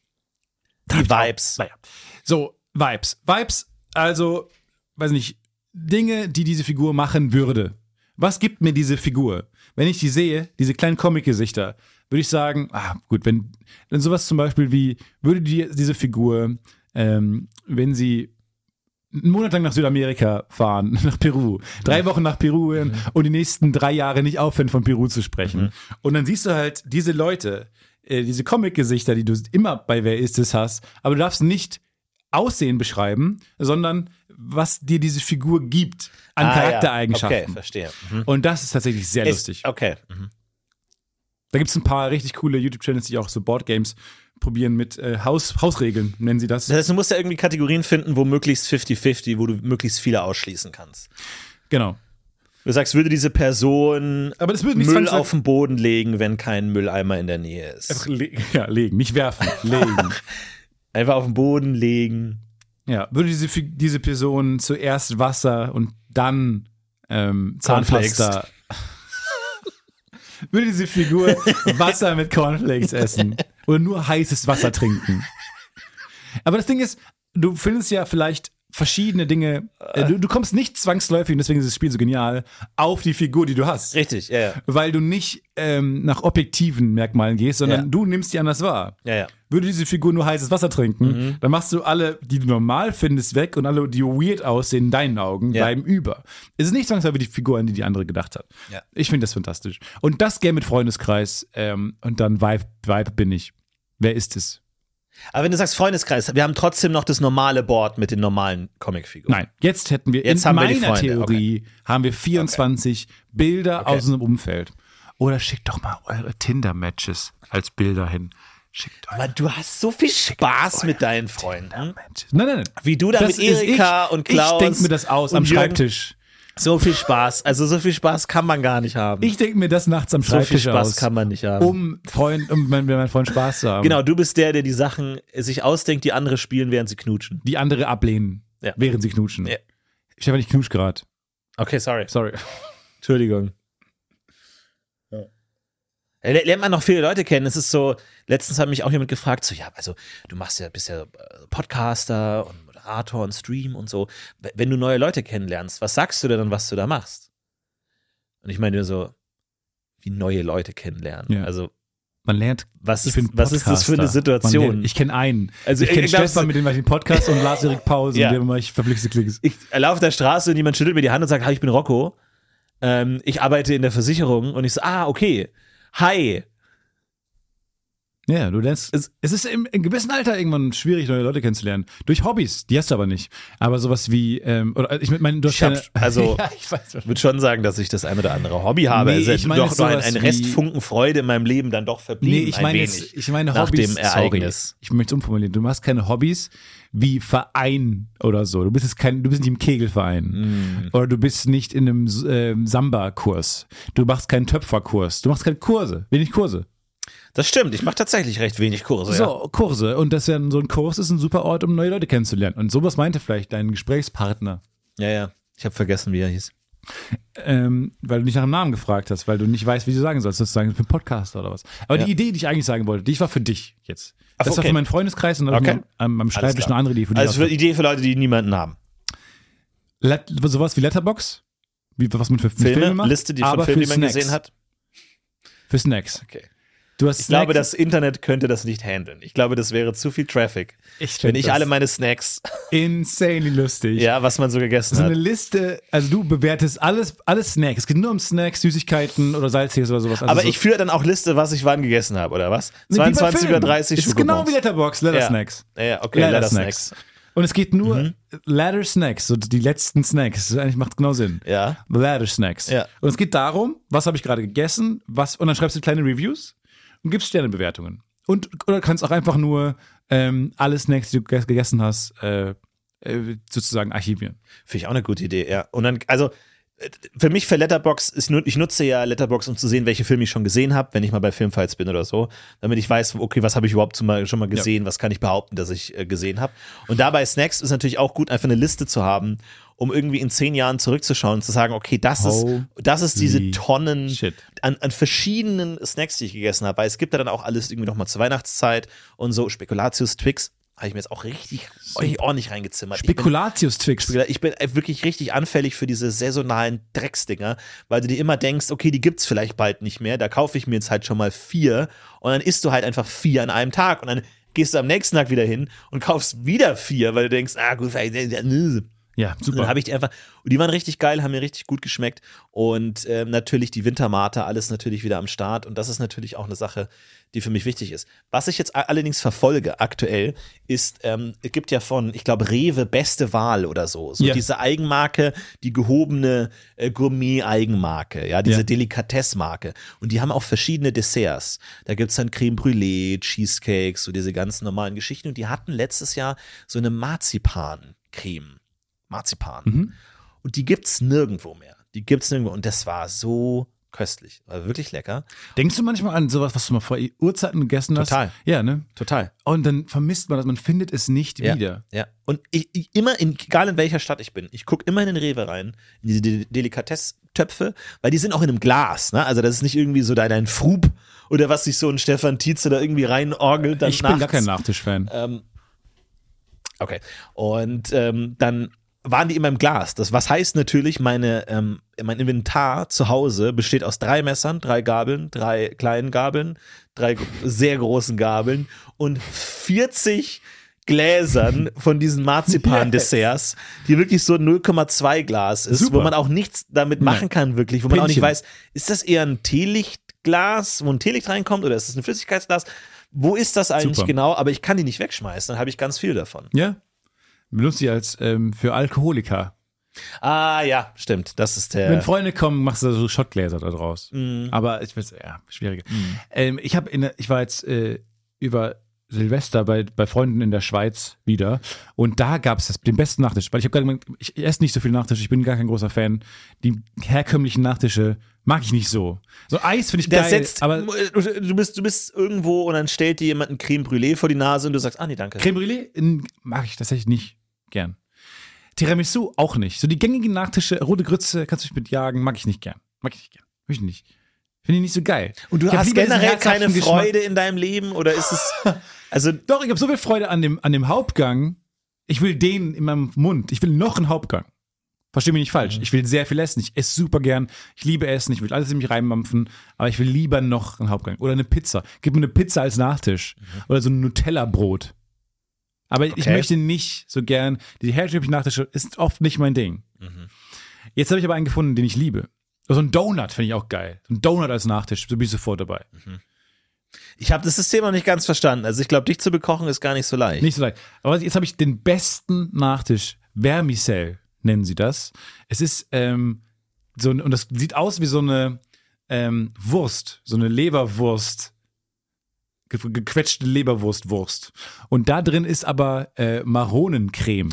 Die Vibes. Naja. So, Vibes. Vibes, also, weiß nicht, Dinge, die diese Figur machen würde. Was gibt mir diese Figur? Wenn ich die sehe, diese kleinen Comic-Gesichter, würde ich sagen, ah, gut, wenn, wenn sowas zum Beispiel wie, würde die, diese Figur, ähm, wenn sie einen Monat lang nach Südamerika fahren, nach Peru, drei Wochen nach Peru mhm. und die nächsten drei Jahre nicht aufhören, von Peru zu sprechen. Mhm. Und dann siehst du halt diese Leute, äh, diese Comic-Gesichter, die du immer bei Wer ist es hast, aber du darfst nicht Aussehen beschreiben, sondern was dir diese Figur gibt an Ah, Charaktereigenschaften. Ja. Okay, verstehe. Mhm. Und das ist tatsächlich sehr Ist- lustig. Okay. Mhm. Da gibt es ein paar richtig coole YouTube-Channels, die auch so Boardgames probieren mit äh, Haus, Hausregeln, nennen sie das. Das heißt, du musst ja irgendwie Kategorien finden, wo möglichst fifty fifty, wo du möglichst viele ausschließen kannst. Genau. Du sagst, würde diese Person Aber das würde nicht Müll zwangsläufig- auf den Boden legen, wenn kein Mülleimer in der Nähe ist. Einfach le ja, legen, nicht werfen, legen. Einfach auf den Boden legen. Ja, würde diese, Fi- diese Person zuerst Wasser und dann ähm, Cornflakes. Zahnpasta. Würde diese Figur Wasser mit Cornflakes essen oder nur heißes Wasser trinken. Aber das Ding ist, du findest ja vielleicht verschiedene Dinge, äh, du, du kommst nicht zwangsläufig, und deswegen ist das Spiel so genial, auf die Figur, die du hast. Richtig, ja, ja. Weil du nicht ähm, nach objektiven Merkmalen gehst, sondern Ja. du nimmst die anders wahr. Ja, ja. Würde diese Figur nur heißes Wasser trinken, Mhm. dann machst du alle, die du normal findest, weg und alle, die weird aussehen, in deinen Augen, Ja. bleiben über. Es ist nicht zwangsläufig die Figur, an die die andere gedacht hat. Ja. Ich finde das fantastisch. Und das Game mit Freundeskreis ähm, und dann Vibe, Vibe bin ich. Wer ist es? Aber wenn du sagst Freundeskreis, wir haben trotzdem noch das normale Board mit den normalen Comicfiguren. Nein, jetzt hätten wir, Jetzt in haben wir die meiner Freunde, Theorie haben wir vierundzwanzig Bilder Okay. aus unserem Umfeld. Oder schickt doch mal eure Tinder-Matches als Bilder hin. Schickt Aber du hast so viel Spaß mit deinen Freunden. Matches. Nein, nein, nein. Wie du da Das mit ist Erika ich, und Klaus Ich denke mir das aus und am Jürgen. Schreibtisch. So viel Spaß. Also so viel Spaß kann man gar nicht haben. Ich denke mir das nachts am so viel Schreibtisch Spaß aus, kann man nicht haben. um Freund, um mein, mein Freund Spaß zu haben. Genau, du bist der, der die Sachen sich ausdenkt, die andere spielen, während sie knutschen. Die andere ablehnen, Ja. während sie knutschen. Ja. Ich habe nicht knusch gerade. Okay, sorry. Sorry. Entschuldigung. Ja. Lernt man noch viele Leute kennen. Es ist so, letztens hat mich auch jemand gefragt, so, ja, also du machst ja, bist ja Podcaster und Moderator und Stream und so. Wenn du neue Leute kennenlernst, was sagst du denn dann, was du da machst? Und ich meine nur so, wie neue Leute kennenlernen. Ja. Also, Man lernt, was ich ist, bin was ist das für eine Podcaster. Man Situation? lernt, ich kenne einen. Also, ich kenne ich glaub's- Stefan, mit dem mache ich den Podcast und Lars-Erik Pause, Ja. und dem mache ich verflixte Klicks. Ich laufe auf der Straße und jemand schüttelt mir die Hand und sagt, hi, ich bin Rocco. Ähm, ich arbeite in der Versicherung. Und ich so, ah, okay. Hi. Ja, du lernst, es, es ist im, im gewissen Alter irgendwann schwierig, neue Leute kennenzulernen. Durch Hobbys, die hast du aber nicht. Aber sowas wie, ähm, oder ich mit meinen, du hast Ich hab- keine- also- ja, ich weiß Ich würde schon sagen, dass ich das ein oder andere Hobby habe. Nee, also ich meine doch so ein, sowas ein Rest wie- Funken Freude in meinem Leben dann doch verblieben. Nee, ich ein meine wenig jetzt, ich meine nach Hobbys, dem Ereignis. sorry, ich möchte es umformulieren. Du machst keine Hobbys wie Verein oder so. Du bist jetzt kein, du bist nicht im Kegelverein. Mm. Oder du bist nicht in einem ähm, Samba-Kurs. Du machst keinen Töpferkurs. Du machst keine Kurse, wenig Kurse. Das stimmt, ich mache tatsächlich recht wenig Kurse. So, Kurse. Und das ist ja so ein Kurs ist ein super Ort, um neue Leute kennenzulernen. Und sowas meinte vielleicht dein Gesprächspartner. Ja, ja. ja. Ich habe vergessen, wie er hieß. Ähm, weil du nicht nach dem Namen gefragt hast, weil du nicht weißt, wie du sagen sollst, sozusagen für einen Podcast oder was. Aber Ja. die Idee, die ich eigentlich sagen wollte, die war für dich jetzt. Ach, Das war okay. für meinen Freundeskreis und dann Okay. hab ich mir am, am Schreibtisch klar. eine andere Idee für dich. Also für Idee für Leute, die niemanden haben. Let, sowas wie Letterbox, wie, was man für mit Filme, Filme macht, Liste die von aber Filmen, die für man Snacks. gesehen hat. Für Snacks. Okay. Du hast Ich Snacks. glaube, das Internet könnte das nicht handeln. Ich glaube, das wäre zu viel Traffic. ich Wenn find ich das alle meine Snacks, insanely lustig. ja, was man so gegessen So hat. eine Liste, also du bewertest alles, alles Snacks. Es geht nur um Snacks, Süßigkeiten oder Salziges oder sowas. Also Aber so, ich führe dann auch Liste, was ich wann gegessen habe, oder was? Nee, wie bei zweiundzwanzig Uhr Filmen. dreißig Es ist genau Schokobons. wie Letterbox, Letter Ja. Snacks. Ja, ja, okay, Letter Letter Snacks. Snacks. Und es geht nur Mhm. Ladder Snacks, so die letzten Snacks. Das eigentlich macht genau Sinn. Ja. Ladder Snacks. Ja. Und es geht darum, was habe ich gerade gegessen, was, und dann schreibst du kleine Reviews und gibst Sternebewertungen. Und oder kannst auch einfach nur ähm, alle Snacks, die du ge- gegessen hast, äh, äh, sozusagen archivieren. Finde ich auch eine gute Idee, ja. Und dann, also äh, für mich für Letterboxd, ist nur, ich nutze ja Letterboxd, um zu sehen, welche Filme ich schon gesehen habe, wenn ich mal bei Filmfights bin oder so, damit ich weiß, okay, was habe ich überhaupt schon mal, schon mal gesehen, was kann ich behaupten, dass ich äh, gesehen habe. Und dabei Snacks ist natürlich auch gut, einfach eine Liste zu haben, um irgendwie in zehn Jahren zurückzuschauen und zu sagen, okay, das ist, das ist diese Holy Tonnen shit. an, an verschiedenen Snacks, die ich gegessen habe, weil es gibt ja dann auch alles irgendwie nochmal zur Weihnachtszeit und so Spekulatius, Twix, habe ich mir jetzt auch richtig ordentlich reingezimmert. Ich bin- Spekulatius-Twix. ich bin wirklich richtig anfällig für diese saisonalen Drecksdinger, weil du dir immer denkst, okay, die gibt's vielleicht bald nicht mehr, da kaufe ich mir jetzt halt schon mal vier und dann isst du halt einfach vier an einem Tag und dann gehst du am nächsten Tag wieder hin und kaufst wieder vier, weil du denkst, ah gut, vielleicht Ja, und super. dann habe ich die einfach, und die waren richtig geil, haben mir richtig gut geschmeckt und ähm, natürlich die Wintermate, alles natürlich wieder am Start und das ist natürlich auch eine Sache, die für mich wichtig ist. Was ich jetzt allerdings verfolge aktuell ist, ähm, es gibt ja von, ich glaube, Rewe Beste Wahl oder so, so Ja. diese Eigenmarke, die gehobene äh, Gourmet-Eigenmarke, ja, diese Ja. Delikatessmarke und die haben auch verschiedene Desserts. Da gibt's dann Creme Brûlée, Cheesecakes, so diese ganzen normalen Geschichten und die hatten letztes Jahr so eine Marzipan-Creme. Marzipan. Mhm. Und die gibt's nirgendwo mehr. Die gibt's nirgendwo. Und das war so köstlich. War wirklich lecker. Denkst du manchmal an sowas, was du mal vor Urzeiten gegessen hast? Total. Ja, ne? Total. Und dann vermisst man das, man findet es nicht Ja. wieder. Ja. Und ich, ich immer, in, egal in welcher Stadt ich bin, ich gucke immer in den Rewe rein, in diese De Delikatesstöpfe, weil die sind auch in einem Glas. Ne? Also das ist nicht irgendwie so dein, dein Frub oder was sich so ein Stefan Tietze da irgendwie reinorgelt. Dann Ich bin gar nachts. kein Nachtisch-Fan. Ähm, Okay. Und ähm, dann waren die immer im Glas. Das, was heißt natürlich, meine, ähm, mein Inventar zu Hause besteht aus drei Messern, drei Gabeln, drei kleinen Gabeln, drei sehr großen Gabeln und vierzig Gläsern von diesen Marzipan-Desserts, die wirklich so null Komma zwei Glas ist, Super. wo man auch nichts damit machen Nein. kann wirklich, wo man auch nicht Pinchen. weiß, ist das eher ein Teelichtglas, wo ein Teelicht reinkommt oder ist es ein Flüssigkeitsglas? Wo ist das eigentlich Super. genau? Aber ich kann die nicht wegschmeißen, dann habe ich ganz viel davon. Ja. Benutzt sie als ähm, für Alkoholiker. Ah ja, stimmt, das ist der... Wenn Freunde kommen, machst du so Schottgläser da draus. Mhm. Aber ich weiß, ja, schwieriger. Ähm, ich, hab in, der- ich war jetzt äh, über Silvester bei, bei Freunden in der Schweiz wieder und da gab es den besten Nachtisch, weil ich habe gerade gemerkt, ich esse nicht so viel Nachtisch, ich bin gar kein großer Fan. Die herkömmlichen Nachtische mag ich nicht so. So Eis finde ich Der geil, setzt, aber du bist, du bist irgendwo und dann stellt dir jemand ein Creme Brûlée vor die Nase und du sagst, ah nee, danke. Creme Brûlée in, mag ich tatsächlich nicht gern. Tiramisu auch nicht. So die gängigen Nachtische, rote Grütze, kannst du mich mit jagen, mag ich nicht gern. Mag ich nicht gern. Mag ich nicht. Finde ich nicht so geil. Und du Ich hab hast lieber diesen generell keine herzhaften Geschmack. Freude in deinem Leben oder ist es, also Doch, ich habe so viel Freude an dem, an dem Hauptgang. Ich will den in meinem Mund. Ich will noch einen Hauptgang. Versteh mich nicht falsch. Ich will sehr viel essen. Ich esse super gern. Ich liebe Essen. Ich will alles in mich reinmampfen. Aber ich will lieber noch einen Hauptgang. Oder eine Pizza. Gib mir eine Pizza als Nachtisch. Oder so ein Nutella-Brot. Aber ich Okay. möchte nicht so gern, die herkömmlichen Nachtische ist oft nicht mein Ding. Jetzt habe ich aber einen gefunden, den ich liebe. So ein Donut finde ich auch geil. So ein Donut als Nachtisch, so bin ich sofort dabei. ich habe das System noch nicht ganz verstanden. Also ich glaube, dich zu bekochen ist gar nicht so leicht. Nicht so leicht. Aber jetzt habe ich den besten Nachtisch. Vermicelle nennen sie das. Es ist ähm, so, und das sieht aus wie so eine ähm, Wurst, so eine Leberwurst. Ge- gequetschte Leberwurstwurst. Und da drin ist aber äh, Maronencreme.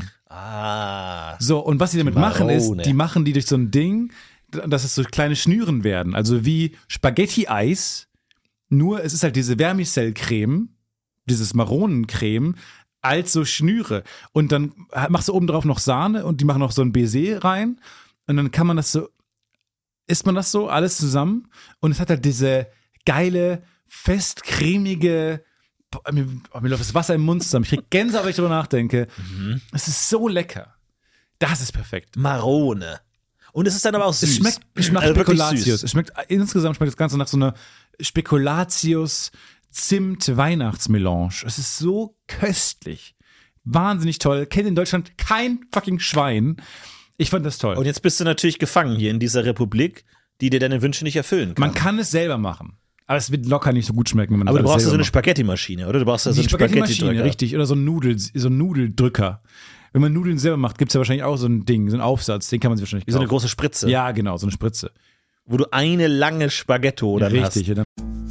Ah. So, und was sie damit machen ist, Marone. die machen die durch so ein Ding, dass es so kleine Schnüren werden. Also wie Spaghetti-Eis, nur es ist halt diese Vermicelle-Creme, dieses Maronencreme, als so Schnüre. Und dann machst du oben drauf noch Sahne und die machen noch so ein Baiser rein. Und dann kann man das so, isst man das so, alles zusammen. Und es hat halt diese geile, fest cremige, boah, mir, oh, mir läuft das Wasser im Mund zusammen. Ich krieg Gänsehaut, wenn ich drüber nachdenke. Es ist so lecker. Das ist perfekt. Marone. Und es ist dann aber auch süß. Es schmeckt, es schmeckt Also wirklich Spekulatius. süß. Es schmeckt, insgesamt schmeckt das Ganze nach so einer Spekulatius Zimt-Weihnachtsmelange. Es ist so köstlich. Wahnsinnig toll. Kennt in Deutschland kein fucking Schwein. Ich fand das toll. Und jetzt bist du natürlich gefangen hier in dieser Republik, die dir deine Wünsche nicht erfüllen kann. Man kann es selber machen. Aber es wird locker nicht so gut schmecken, wenn man aber das du alles brauchst ja so selber eine macht. Spaghetti-Maschine, oder? Du brauchst ja so Die einen Spaghetti-Maschine, Spaghetti-Drücker. richtig. Oder so ein Nudel, so ein Nudeldrücker. Wenn man Nudeln selber macht, gibt es ja wahrscheinlich auch so ein Ding, so einen Aufsatz, den kann man sich wahrscheinlich Wie so eine kaufen. große Spritze, Ja, genau, so eine Spritze. wo du eine lange Spaghetto dann Richtig. hast. Ja, dann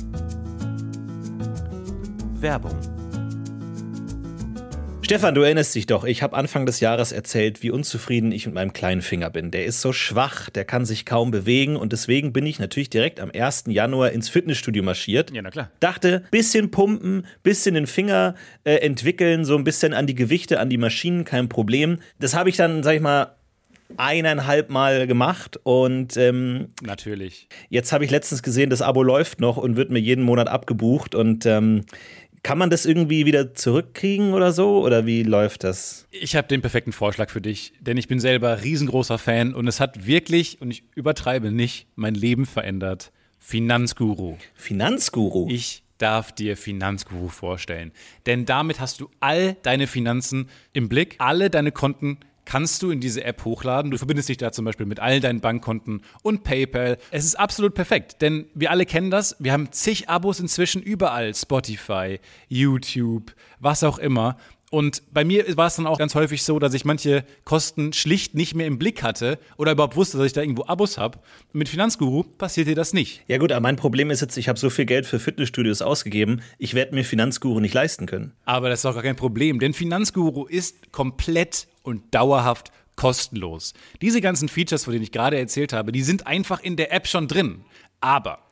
Werbung. Stefan, du erinnerst dich doch, ich habe Anfang des Jahres erzählt, wie unzufrieden ich mit meinem kleinen Finger bin. Der ist so schwach, der kann sich kaum bewegen und deswegen bin ich natürlich direkt am ersten Januar ins Fitnessstudio marschiert. Ja, na klar. Dachte, bisschen pumpen, bisschen den Finger äh, entwickeln, so ein bisschen an die Gewichte, an die Maschinen, kein Problem. Das habe ich dann, sag ich mal, eineinhalb Mal gemacht und ähm, Natürlich. jetzt habe ich letztens gesehen, das Abo läuft noch und wird mir jeden Monat abgebucht und ähm, kann man das irgendwie wieder zurückkriegen oder so? Oder wie läuft das? Ich habe den perfekten Vorschlag für dich, denn ich bin selber riesengroßer Fan und es hat wirklich, und ich übertreibe nicht, mein Leben verändert. Finanzguru. Finanzguru? Ich darf dir Finanzguru vorstellen, denn damit hast du all deine Finanzen im Blick, alle deine Konten kannst du in diese App hochladen. Du verbindest dich da zum Beispiel mit all deinen Bankkonten und PayPal. Es ist absolut perfekt, denn wir alle kennen das. Wir haben zig Abos inzwischen überall. Spotify, YouTube, was auch immer. Und bei mir war es dann auch ganz häufig so, dass ich manche Kosten schlicht nicht mehr im Blick hatte oder überhaupt wusste, dass ich da irgendwo Abos habe. Mit Finanzguru passiert dir das nicht. Ja gut, aber mein Problem ist jetzt, ich habe so viel Geld für Fitnessstudios ausgegeben, ich werde mir Finanzguru nicht leisten können. Aber das ist auch gar kein Problem, denn Finanzguru ist komplett und dauerhaft kostenlos. Diese ganzen Features, von denen ich gerade erzählt habe, die sind einfach in der App schon drin. Aber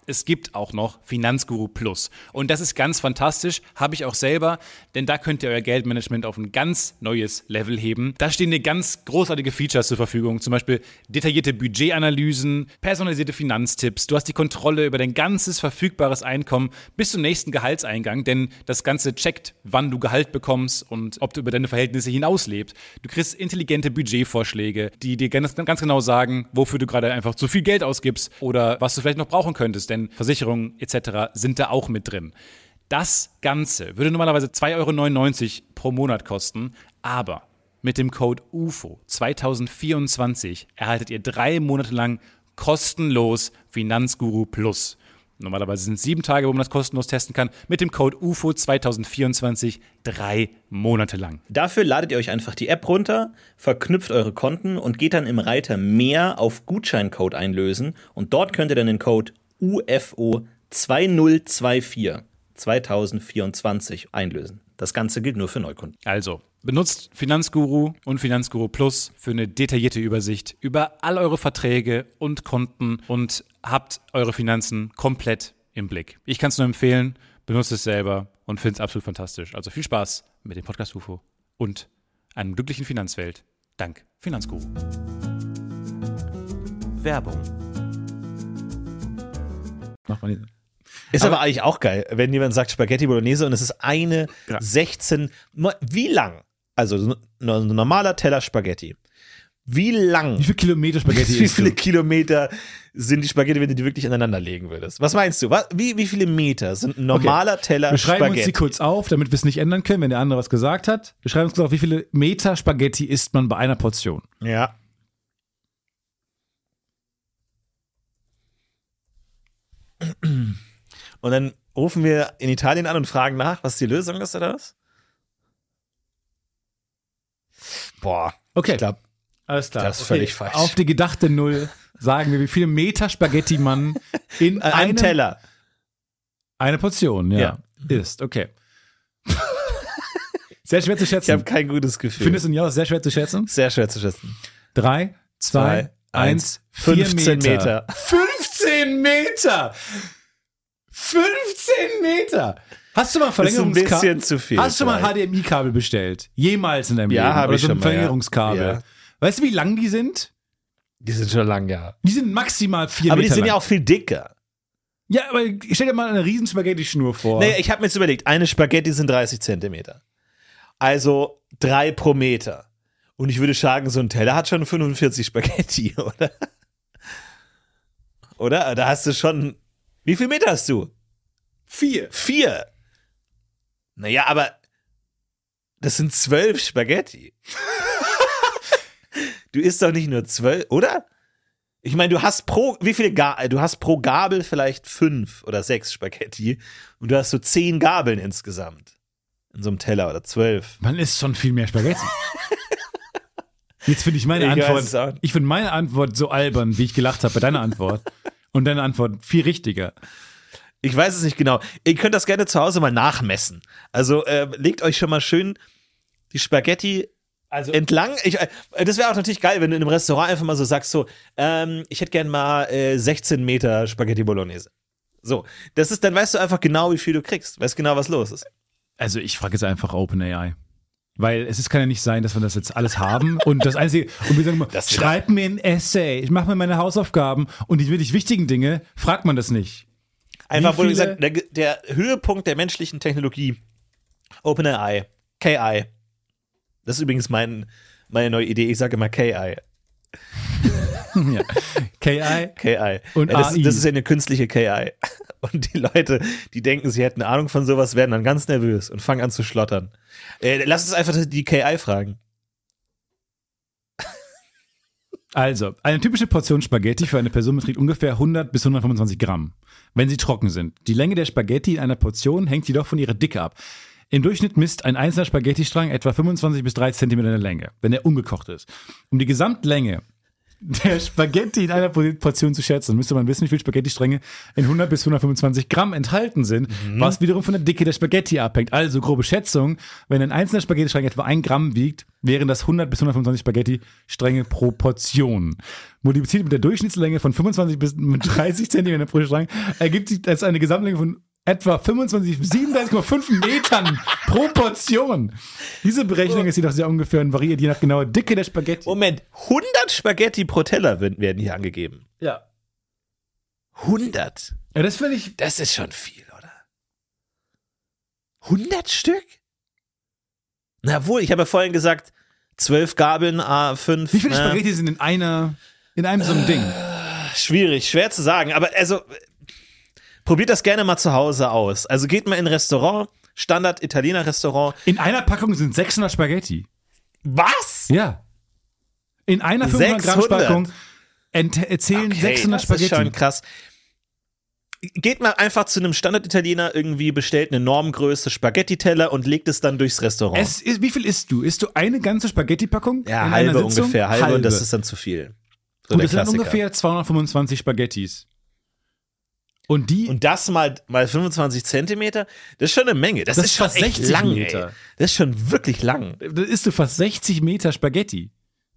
es gibt auch noch Finanzguru Plus. Und das ist ganz fantastisch, habe ich auch selber, denn da könnt ihr euer Geldmanagement auf ein ganz neues Level heben. Da stehen dir ganz großartige Features zur Verfügung, zum Beispiel detaillierte Budgetanalysen, personalisierte Finanztipps. Du hast die Kontrolle über dein ganzes verfügbares Einkommen bis zum nächsten Gehaltseingang, denn das Ganze checkt, wann du Gehalt bekommst und ob du über deine Verhältnisse hinauslebst. Du kriegst intelligente Budgetvorschläge, die dir ganz, ganz genau sagen, wofür du gerade einfach zu viel Geld ausgibst oder was du vielleicht noch brauchen könntest, denn Versicherungen et cetera sind da auch mit drin. Das Ganze würde normalerweise zwei Euro neunundneunzig pro Monat kosten, aber mit dem Code U F O zwanzig vierundzwanzig erhaltet ihr drei Monate lang kostenlos Finanzguru Plus. Normalerweise sind es sieben Tage, wo man das kostenlos testen kann. Mit dem Code U F O zwanzig vierundzwanzig drei Monate lang. Dafür ladet ihr euch einfach die App runter, verknüpft eure Konten und geht dann im Reiter Mehr auf Gutscheincode einlösen. Und dort könnt ihr dann den Code U F O zwanzig vierundzwanzig zwanzig vierundzwanzig einlösen. Das Ganze gilt nur für Neukunden. Also, benutzt Finanzguru und Finanzguru Plus für eine detaillierte Übersicht über all eure Verträge und Konten und habt eure Finanzen komplett im Blick. Ich kann es nur empfehlen, benutzt es selber und finde es absolut fantastisch. Also viel Spaß mit dem Podcast U F O und einer glücklichen Finanzwelt. Dank Finanzguru. Werbung. Macht man nicht. Ist aber, aber eigentlich auch geil, wenn jemand sagt Spaghetti Bolognese und es ist eine ja. sechzehn, wie lang? Also ein normaler Teller Spaghetti. Wie lang? Wie viele Kilometer Spaghetti Wie isst viele du? Kilometer sind die Spaghetti, wenn du die wirklich aneinander legen würdest? Was meinst du? Was, wie, wie viele Meter sind ein normaler okay. Teller Wir schreiben Spaghetti? uns die kurz auf, damit wir es nicht ändern können, wenn der andere was gesagt hat. Wir schreiben uns kurz auf, wie viele Meter Spaghetti isst man bei einer Portion? Ja. Und dann rufen wir in Italien an und fragen nach, was die Lösung ist oder was? Boah, Okay. ich glaube, Alles klar. das ist völlig falsch. Auf die gedachte Null sagen wir, wie viele Meter Spaghetti man in ein einem, Teller. Eine Portion, ja, Ja. isst. Okay. Sehr schwer zu Ich schätzen. habe kein gutes Gefühl. Findest du ja sehr schwer zu schätzen? Sehr schwer zu schätzen. Drei, zwei, Zwei, eins, eins, vier fünfzehn Meter. Meter. fünfzehn Meter! fünfzehn Meter! Hast du mal Das ist ein Verlängerungskabel? bisschen zu viel. Hast du mal vielleicht. H D M I-Kabel bestellt? Jemals in deinem Ja, Leben? hab Oder ich so ein schon mal, ja. Verlängerungskabel? Ja. Weißt du, wie lang die sind? Die sind schon lang, ja. Die sind maximal vier Aber Meter die sind lang. ja auch viel dicker. Ja, aber stell dir mal eine riesen Spaghetti-Schnur vor. Nee, ich habe mir jetzt überlegt, eine Spaghetti sind dreißig Zentimeter. Also drei pro Meter. Und ich würde sagen, so ein Teller hat schon fünfundvierzig Spaghetti, oder? Oder? Da hast du schon. Wie viel Meter hast du? Vier. Vier. Naja, aber das sind zwölf Spaghetti. Du isst doch nicht nur zwölf, oder? Ich meine, du hast pro, wie viele Ga du hast pro Gabel vielleicht fünf oder sechs Spaghetti und du hast so zehn Gabeln insgesamt. In so einem Teller oder zwölf. Man isst schon viel mehr Spaghetti. Jetzt finde ich meine Ich weiß es Antwort, auch. ich finde meine Antwort so albern, wie ich gelacht habe bei deiner Antwort. Und deine Antwort viel richtiger. Ich weiß es nicht genau. Ihr könnt das gerne zu Hause mal nachmessen. Also äh, legt euch schon mal schön die Spaghetti Also entlang. Ich, äh, das wäre auch natürlich geil, wenn du in einem Restaurant einfach mal so sagst, so, ähm, ich hätte gern mal äh, sechzehn Meter Spaghetti Bolognese. So, das ist, dann weißt du einfach genau, wie viel du kriegst. Weißt genau, was los ist. Also ich frage jetzt einfach OpenAI. Weil es ist, kann ja nicht sein, dass wir das jetzt alles haben und das Einzige, und wir sagen immer, Das wird schreib mir ein Essay, ich mache mir meine Hausaufgaben und die wirklich wichtigen Dinge, fragt man das nicht. Einfach, Wie wurde viele- gesagt, der, der Höhepunkt der menschlichen Technologie, OpenAI, K I. Das ist übrigens mein, meine neue Idee, ich sage immer K I. Ja. K I K I. Und ja, das, A I. das ist ja eine künstliche K I. Und die Leute, die denken, sie hätten Ahnung von sowas, werden dann ganz nervös und fangen an zu schlottern. Äh, lass uns einfach die K I fragen. Also, eine typische Portion Spaghetti für eine Person beträgt ungefähr hundert bis hundertfünfundzwanzig Gramm, wenn sie trocken sind. Die Länge der Spaghetti in einer Portion hängt jedoch von ihrer Dicke ab. Im Durchschnitt misst ein einzelner Spaghetti-Strang etwa fünfundzwanzig bis dreißig Zentimeter in der Länge, wenn er ungekocht ist. Um die Gesamtlänge der Spaghetti in einer Portion zu schätzen, müsste man wissen, wie viel Spaghetti-Stränge in hundert bis hundertfünfundzwanzig Gramm enthalten sind, mhm. was wiederum von der Dicke der Spaghetti abhängt. Also grobe Schätzung, wenn ein einzelner Spaghetti-Strang etwa ein Gramm wiegt, wären das hundert bis hundertfünfundzwanzig Spaghetti-Stränge pro Portion. Multipliziert mit der Durchschnittslänge von fünfundzwanzig bis dreißig Zentimeter pro Strang ergibt sich als eine Gesamtlänge von etwa fünfundzwanzig bis siebenunddreißig Komma fünf Metern pro Portion. Diese Berechnung ist jedoch sehr ungefähr und variiert je nach genauer Dicke der Spaghetti. Moment, hundert Spaghetti pro Teller werden hier angegeben. Ja. hundert? Ja, das finde ich... Das ist schon viel, oder? hundert Stück? Na wohl, ich habe ja vorhin gesagt, zwölf Gabeln, A fünf. Wie viele na, Spaghetti sind in einer, in einem so einem Ding? Schwierig, schwer zu sagen, aber also... Probiert das gerne mal zu Hause aus. Also geht mal in ein Restaurant, Standard-Italiener-Restaurant. In einer Packung sind sechshundert Spaghetti. Was? Ja. In einer fünfhundert Gramm Packung erzählen okay, sechshundert Spaghetti. Das ist schon krass. Geht mal einfach zu einem Standard-Italiener, irgendwie bestellt eine Normgröße Spaghetti-Teller und legt es dann durchs Restaurant. Es ist, wie viel isst du? Isst du eine ganze Spaghetti-Packung? Ja, in halbe einer Sitzung? ungefähr. Halbe, halbe und das ist dann zu viel. So und der das sind Klassiker. ungefähr zweihundertfünfundzwanzig Spaghettis. Und die. Und das mal, mal fünfundzwanzig Zentimeter, das ist schon eine Menge. Das, Das ist ist schon fast echt sechzig lang, Meter. ey. Das ist schon wirklich lang. Da isst du fast sechzig Meter Spaghetti.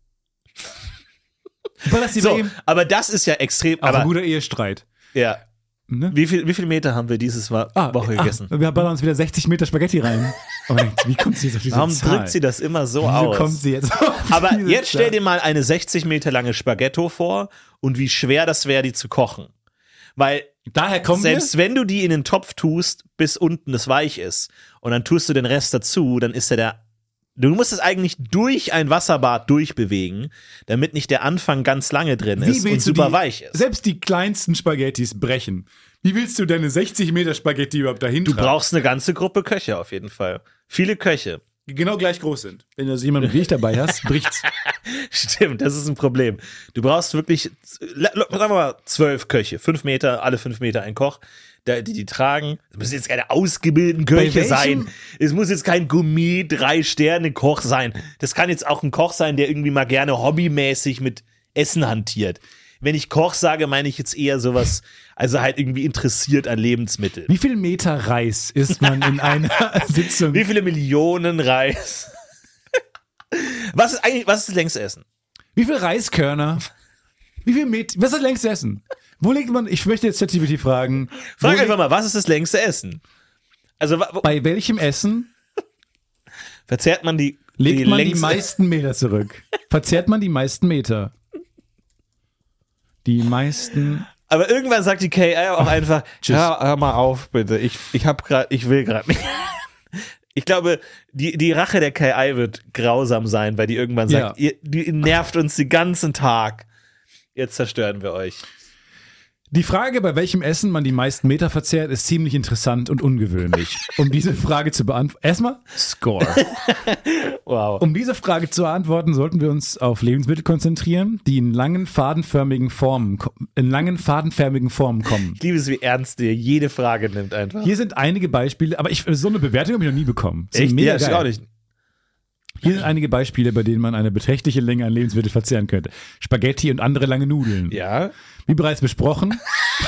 Aber das, So, aber das ist ja extrem. aber Aber guter Ehestreit. ja, Ne? wie viel, wie viel Meter haben wir dieses Woche Ah, gegessen? Ah, wir ballern uns wieder sechzig Meter Spaghetti rein. Aber wie kommt sie jetzt auf diese Warum Zahl? drückt sie das immer so Wieso aus? kommt sie jetzt auf Aber diese jetzt stell Zahl? dir mal eine sechzig Meter lange Spaghetto vor und wie schwer das wäre, die zu kochen. Weil Daher kommen selbst wir? wenn du die in den Topf tust, bis unten es weich ist und dann tust du den Rest dazu, dann ist ja der Du musst es eigentlich durch ein Wasserbad durchbewegen, damit nicht der Anfang ganz lange drin Wie ist und willst du super die, weich ist. selbst die kleinsten Spaghettis brechen? Wie willst du deine sechzig Meter Spaghetti überhaupt dahin Du tragen? brauchst eine ganze Gruppe Köche auf jeden Fall. Viele Köche. Die genau gleich groß sind. Wenn du also jemanden wie ich dabei hast, bricht's. Stimmt, das ist ein Problem. Du brauchst wirklich, la- la- sagen wir mal, zwölf Köche. Fünf Meter, alle fünf Meter ein Koch, der, die die tragen. Es müssen jetzt keine ausgebildeten Köche welchem- sein. Es muss jetzt kein Gourmet, Drei-Sterne-Koch sein. Das kann jetzt auch ein Koch sein, der irgendwie mal gerne hobbymäßig mit Essen hantiert. Wenn ich Koch sage, meine ich jetzt eher sowas, also halt irgendwie interessiert an Lebensmitteln. Wie viel Meter Reis isst man in einer Sitzung? Wie viele Millionen Reis? Was ist eigentlich, was ist das längste Essen? Wie viel Reiskörner? Wie viel Meter? Was ist das längste Essen? Wo legt man, ich möchte jetzt ChatGPT fragen. Frag wo einfach mal, was ist das längste Essen? Also, wa- wo, Bei welchem Essen verzehrt man die, legt die man die längste- meisten Meter zurück? Verzehrt man die meisten Meter? Die meisten. Aber irgendwann sagt die K I auch einfach, tschüss. hör, hör mal auf, bitte. Ich, ich hab grad, ich will gerade nicht. Ich glaube, die, die Rache der K I wird grausam sein, weil die irgendwann sagt, Ja. ihr, die nervt uns den ganzen Tag. Jetzt zerstören wir euch. Die Frage, bei welchem Essen man die meisten Meter verzehrt, ist ziemlich interessant und ungewöhnlich. Um diese Frage zu beantworten, erstmal Score. Wow. Um diese Frage zu beantworten, sollten wir uns auf Lebensmittel konzentrieren, die in langen fadenförmigen Formen, ko- in langen fadenförmigen Formen kommen. Ich liebe es, wie ernst dir jede Frage nimmt einfach. Hier sind einige Beispiele, aber ich, so eine Bewertung habe ich noch nie bekommen. Das ist Echt? mega Ja, ich geil. auch nicht. Hier sind einige Beispiele, bei denen man eine beträchtliche Länge an Lebensmitteln verzehren könnte. Spaghetti und andere lange Nudeln. Ja. Wie bereits besprochen.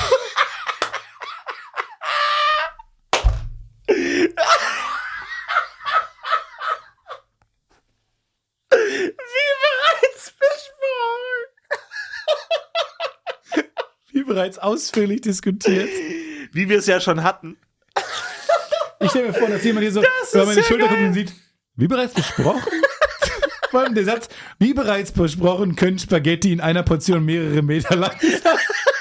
Wie bereits ausführlich diskutiert. Wie wir es ja schon hatten. Ich stelle mir vor, dass jemand hier so Das über ist meine ja Schulter geil. guckt und sieht, wie bereits besprochen? Vor allem der Satz, wie bereits besprochen, können Spaghetti in einer Portion mehrere Meter lang sein.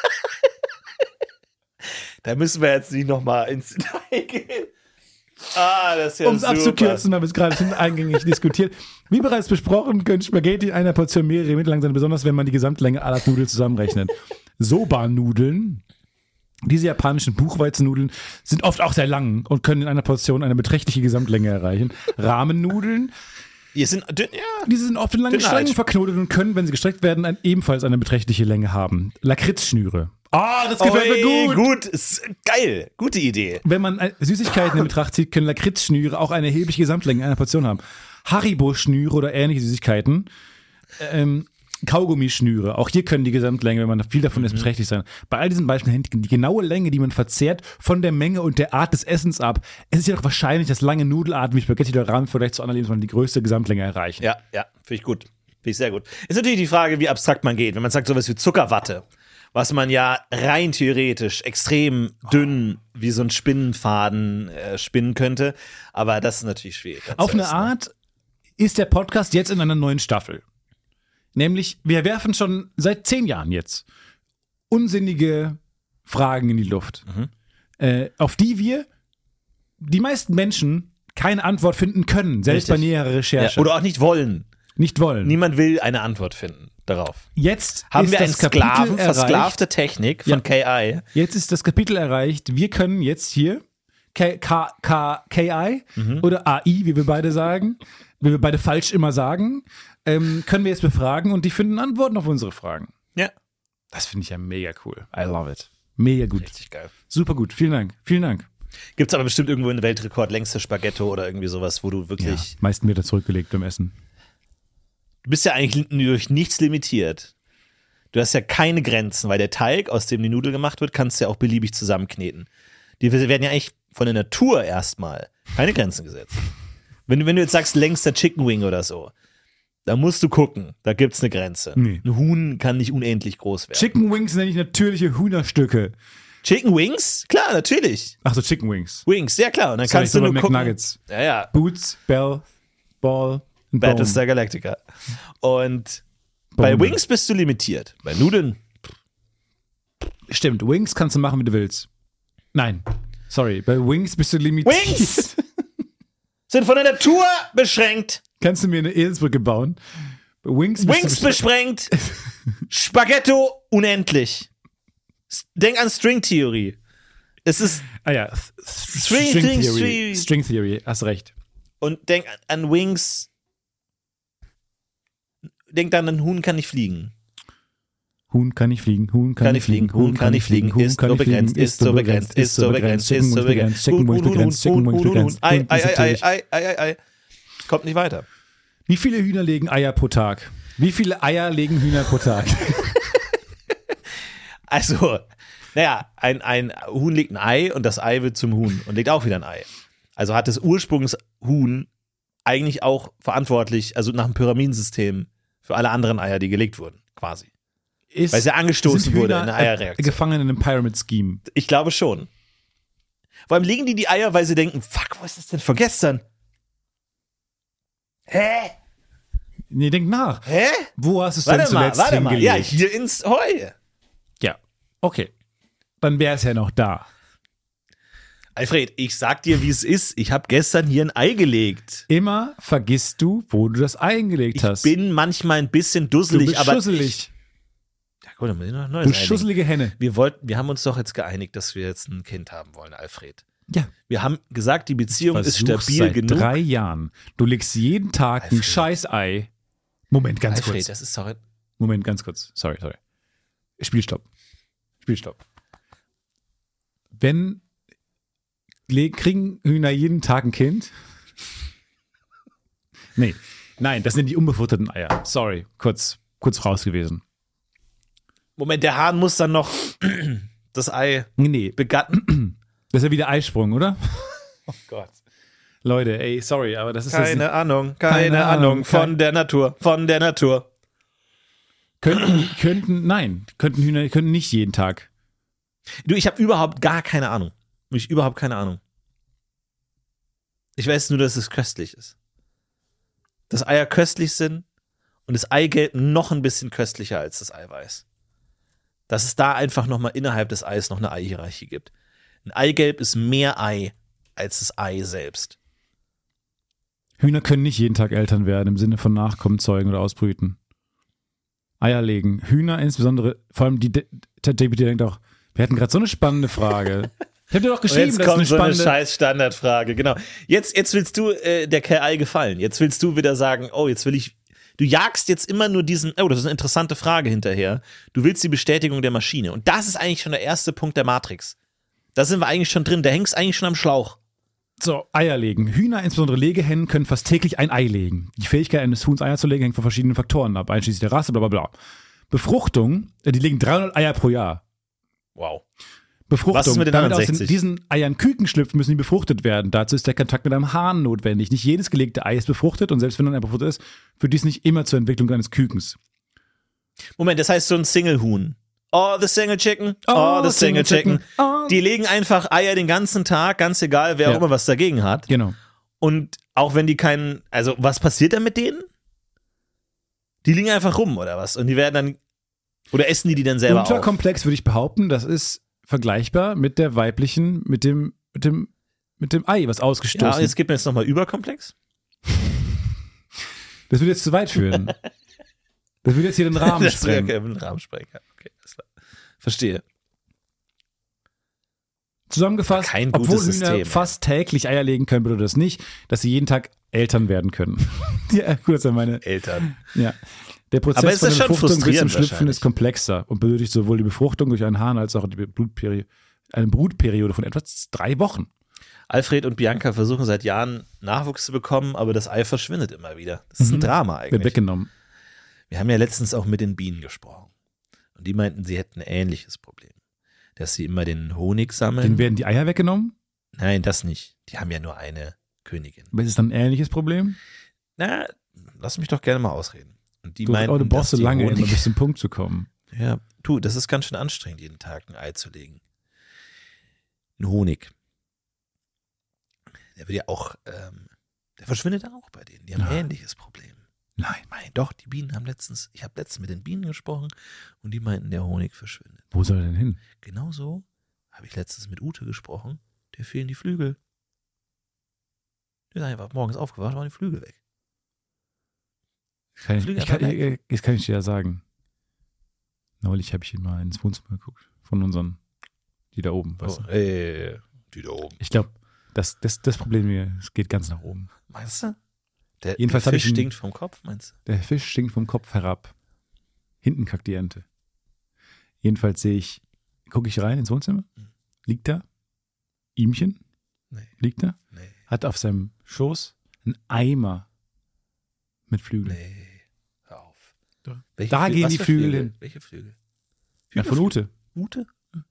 Da müssen wir jetzt nicht nochmal ins Detail gehen. Ah, das ist ja Um es super. abzukürzen, haben wir es gerade schon eingängig diskutiert. Wie bereits besprochen, können Spaghetti in einer Portion mehrere Meter lang sein, besonders wenn man die Gesamtlänge aller Nudeln zusammenrechnet. Soba-Nudeln, diese japanischen Buchweizennudeln, sind oft auch sehr lang und können in einer Portion eine beträchtliche Gesamtlänge erreichen. Ramen-Nudeln, Hier sind dünn, ja. diese sind oft in langen Dünner Strängen als- verknotet und können, wenn sie gestreckt werden, ein, ebenfalls eine beträchtliche Länge haben. Lakritzschnüre. Ah, das gefällt mir Oi, gut. gut. Ist geil. Gute Idee. Wenn man äh, Süßigkeiten in Betracht zieht, können Lakritzschnüre auch eine erhebliche Gesamtlänge in einer Portion haben. Haribo-Schnüre oder ähnliche Süßigkeiten ähm, Kaugummischnüre, auch hier können die Gesamtlänge, wenn man viel davon isst, beträchtlich sein. Bei all diesen Beispielen hängt die genaue Länge, die man verzehrt, von der Menge und der Art des Essens ab. Es ist ja doch wahrscheinlich, dass lange Nudelarten wie Spaghetti oder Ramen vielleicht zu anderen Lebensmitteln die größte Gesamtlänge erreichen. Ja, ja, finde ich gut. Finde ich sehr gut. Ist natürlich die Frage, wie abstrakt man geht. Wenn man sagt sowas wie Zuckerwatte, was man ja rein theoretisch extrem dünn wie so ein Spinnenfaden äh, spinnen könnte. Aber das ist natürlich schwierig. Auf eine Art ist der Podcast jetzt in einer neuen Staffel. Nämlich, wir werfen schon seit zehn Jahren jetzt unsinnige Fragen in die Luft, mhm. äh, auf die wir, die meisten Menschen, keine Antwort finden können, selbst Richtig. bei näherer Recherche. Ja, oder auch nicht wollen. Nicht wollen. Niemand will eine Antwort finden darauf. Jetzt haben ist wir eine das Kapitel Sklaven, erreicht. versklavte Technik von Ja. K I. Jetzt ist das Kapitel erreicht. Wir können jetzt hier K, K, K, K I Mhm. oder A I, wie wir beide sagen, wie wir beide falsch immer sagen, ähm, können wir jetzt befragen und die finden Antworten auf unsere Fragen. Ja. Das finde ich ja mega cool. I love it. Mega gut. Richtig geil. Super gut. Vielen Dank. Vielen Dank. Gibt es aber bestimmt irgendwo einen Weltrekord, längste Spaghetto oder irgendwie sowas, wo du wirklich. Ja, meisten Meter zurückgelegt beim Essen. Du bist ja eigentlich durch nichts limitiert. Du hast ja keine Grenzen, weil der Teig, aus dem die Nudel gemacht wird, kannst du ja auch beliebig zusammenkneten. Die werden ja eigentlich von der Natur erstmal keine Grenzen gesetzt. Wenn du, wenn du jetzt sagst, längster Chicken Wing oder so, da musst du gucken, da gibt's eine Grenze. Nee. Ein Huhn kann nicht unendlich groß werden. Chicken Wings nenne ich natürliche Hühnerstücke. Chicken Wings? Klar, natürlich. Ach so, Chicken Wings. Wings, ja klar. Und dann Sorry, kannst du so nur bei gucken. McNuggets. Ja, ja. Boots, Bell, Ball und Bone. Battlestar Galactica. Und bei Bone. Wings bist du limitiert. Bei Nudeln. Stimmt, Wings kannst du machen, wie du willst. Nein, sorry, bei Wings bist du limitiert. Wings sind von der Natur beschränkt. Kannst du mir eine Eselsbrücke bauen? Bei Wings bist Wings du beschränkt. Spaghetto unendlich. Denk an Stringtheorie. Es ist. Ah ja, String, String, String, Theory. String. String Theory, hast recht. Und denk an, an Wings. Denk dann, ein Huhn kann nicht fliegen. Huhn kann nicht fliegen, Huhn kann, Kann nicht fliegen, Huhn kann nicht fliegen, Huhn ist kann so nicht fliegen, begrenzt, ist so begrenzt, ist so begrenzt, ist so begrenzt. Chicken Wings begrenzt, Chicken Wings begrenzt. Ei, Huhn ei, ist ei, natürlich- ei, ei, ei, ei. Kommt nicht weiter. Wie viele Hühner legen Eier pro Tag? Wie viele Eier legen Hühner pro Tag? Also, naja, ein, ein Huhn legt ein Ei und das Ei wird zum Huhn und legt auch wieder ein Ei. Also hat das Ursprungshuhn eigentlich auch verantwortlich, also nach dem Pyramidensystem, für alle anderen Eier, die gelegt wurden, quasi. Ist, Weil es ja angestoßen sind wurde Hühner, in einer äh, Eierreaktion. Gefangen in einem Pyramid-Scheme. Ich glaube schon. Vor allem legen die die Eier, weil sie denken, fuck, was ist das denn von gestern? Hä? Nee, denk nach. Hä? Wo hast du es denn Warte mal, zuletzt warte mal. hingelegt? Ja, hier ins Heu. Ja, okay. Dann wäre es ja noch da. Alfred, ich sag dir, wie es ist. Ich habe gestern hier ein Ei gelegt. Immer vergisst du, wo du das Ei eingelegt Ich hast. bin manchmal ein bisschen du dusselig, bist aber schusselig. Ich, ja gut, dann muss ich noch ein neues Du einigen. schusselige Henne. Wir wollten, wir haben uns doch jetzt geeinigt, dass wir jetzt ein Kind haben wollen, Alfred. Ja. Wir haben gesagt, die Beziehung ist Versuch's stabil seit genug. drei Jahren. Du legst jeden Tag ein Alfred. Scheiß-Ei. Moment, ganz Alfred, kurz. das ist doch. Moment, ganz kurz. Sorry, sorry. Spielstopp. Spielstopp. Wenn le- kriegen Hühner jeden Tag ein Kind? Nee. Nein, das sind die unbefutterten Eier. Sorry, kurz, kurz raus gewesen. Moment, der Hahn muss dann noch das Ei Nee, begatten. das ist ja wieder Eisprung, oder? Oh Gott. Leute, ey, sorry, aber das ist das Keine Ahnung, keine, Keine Ahnung Ahnung, von kein- der Natur, von der Natur. Könnten, könnten, nein, könnten Hühner, könnten nicht jeden Tag. Du, ich habe überhaupt gar keine Ahnung. Ich überhaupt keine Ahnung. Ich weiß nur, dass es köstlich ist. Dass Eier köstlich sind und das Eigelb noch ein bisschen köstlicher als das Eiweiß. Dass es da einfach nochmal innerhalb des Eis noch eine Eihierarchie gibt. Ein Eigelb ist mehr Ei als das Ei selbst. Hühner können nicht jeden Tag Eltern werden, im Sinne von Nachkommen zeugen oder ausbrüten. Eier legen. Hühner insbesondere, vor allem die ChatGPT denkt auch, wir hatten gerade so eine spannende Frage. Ich hab dir doch Und geschrieben, jetzt das kommt ist so eine eine spannende... scheiß Standardfrage, genau. Jetzt, jetzt willst du äh, der K I gefallen. Jetzt willst du wieder sagen, oh, jetzt will ich, du jagst jetzt immer nur diesen, oh, das ist eine interessante Frage hinterher. Du willst die Bestätigung der Maschine. Und das ist eigentlich schon der erste Punkt der Matrix. Da sind wir eigentlich schon drin, da hängst eigentlich schon am Schlauch. So, Eier legen. Hühner, insbesondere Legehennen, können fast täglich ein Ei legen. Die Fähigkeit eines Huhns, Eier zu legen, hängt von verschiedenen Faktoren ab, einschließlich der Rasse, bla bla bla. Befruchtung, äh, die legen dreihundert Eier pro Jahr. Wow. Befruchtung. Was ist mit den Damit anderen aus den, sechzig? diesen Eiern Küken schlüpfen, müssen die befruchtet werden. Dazu ist der Kontakt mit einem Hahn notwendig. Nicht jedes gelegte Ei ist befruchtet und selbst wenn dann ein befruchtet ist, führt dies nicht immer zur Entwicklung eines Kükens. Moment, das heißt so ein Single-Huhn. Oh, the single chicken. Oh, Oh, the single single chicken. chicken. Oh. Die legen einfach Eier den ganzen Tag, ganz egal, wer Ja. auch immer was dagegen hat. Genau. Und auch wenn die keinen, also was passiert dann mit denen? Die liegen einfach rum oder was? Und die werden dann, oder essen die die dann selber auf? Unterkomplex würde ich behaupten, das ist vergleichbar mit der weiblichen, mit dem, mit dem, mit dem Ei, was Ja, ausgestoßen jetzt gib mir jetzt nochmal Überkomplex. Das würde jetzt zu weit führen. Das würde jetzt hier den Rahmen Das wäre sprengen. okay, einen Rahmen sprengen. Ja, okay, alles klar. Verstehe. Zusammengefasst, Kein gutes obwohl Hühner System. fast täglich Eier legen können, bedeutet das nicht, dass sie jeden Tag Eltern werden können. Ja, kurz an meine. Eltern. Ja. Der Prozess Aber ist von das der schon Befruchtung bis zum frustrierend Schlüpfen wahrscheinlich. ist komplexer und benötigt sowohl die Befruchtung durch einen Hahn als auch die Blutperi- eine Brutperiode von etwa drei Wochen. Alfred und Bianca versuchen seit Jahren Nachwuchs zu bekommen, aber das Ei verschwindet immer wieder. Das ist ein Mhm. Drama Wird eigentlich. weggenommen. Wir haben ja letztens auch mit den Bienen gesprochen. Und die meinten, sie hätten ein ähnliches Problem. Dass sie immer den Honig sammeln. Denen werden die Eier weggenommen. Nein, das nicht. Die haben ja nur eine Königin. Aber ist es dann ein ähnliches Problem? Na, lass mich doch gerne mal ausreden. Und die Du, meinten, oh, du brauchst so dass die lange, Honig immer bis zum Punkt zu kommen. Ja, du, das ist ganz schön anstrengend, jeden Tag ein Ei zu legen. Ein Honig. Der wird ja auch, ähm, der verschwindet auch bei denen. Die haben ein Ja. ähnliches Problem. Nein. Nein, doch, die Bienen haben letztens, ich habe letztens mit den Bienen gesprochen und die meinten, der Honig verschwindet. Wo soll er denn hin? Genauso habe ich letztens mit Ute gesprochen, der fehlen die Flügel. Der ist einfach morgens aufgewacht, waren die Flügel weg. Kann ich, Flügel ich kann, einfach weg. ich, jetzt kann ich dir ja sagen. Neulich habe ich ihn mal ins Wohnzimmer geguckt. Von unseren, die da oben. Weißt Oh, du? äh, die da oben. Ich glaube, das, das, das Problem hier, es geht ganz nach oben. Meinst du? Der, Jedenfalls der habe ich Fisch ihn- stinkt vom Kopf, meinst du? Der Fisch stinkt vom Kopf herab. Hinten kackt die Ente. Jedenfalls sehe ich, gucke ich rein ins Wohnzimmer. Liegt da. Ihmchen. Nee, Liegt da. nee, Hat auf seinem Schoß einen Eimer mit Flügeln. nee. Hör auf. Da, Welche da Flü- gehen was die für Flügel hin. Welche Flügel? Ja, von Ute. Ute?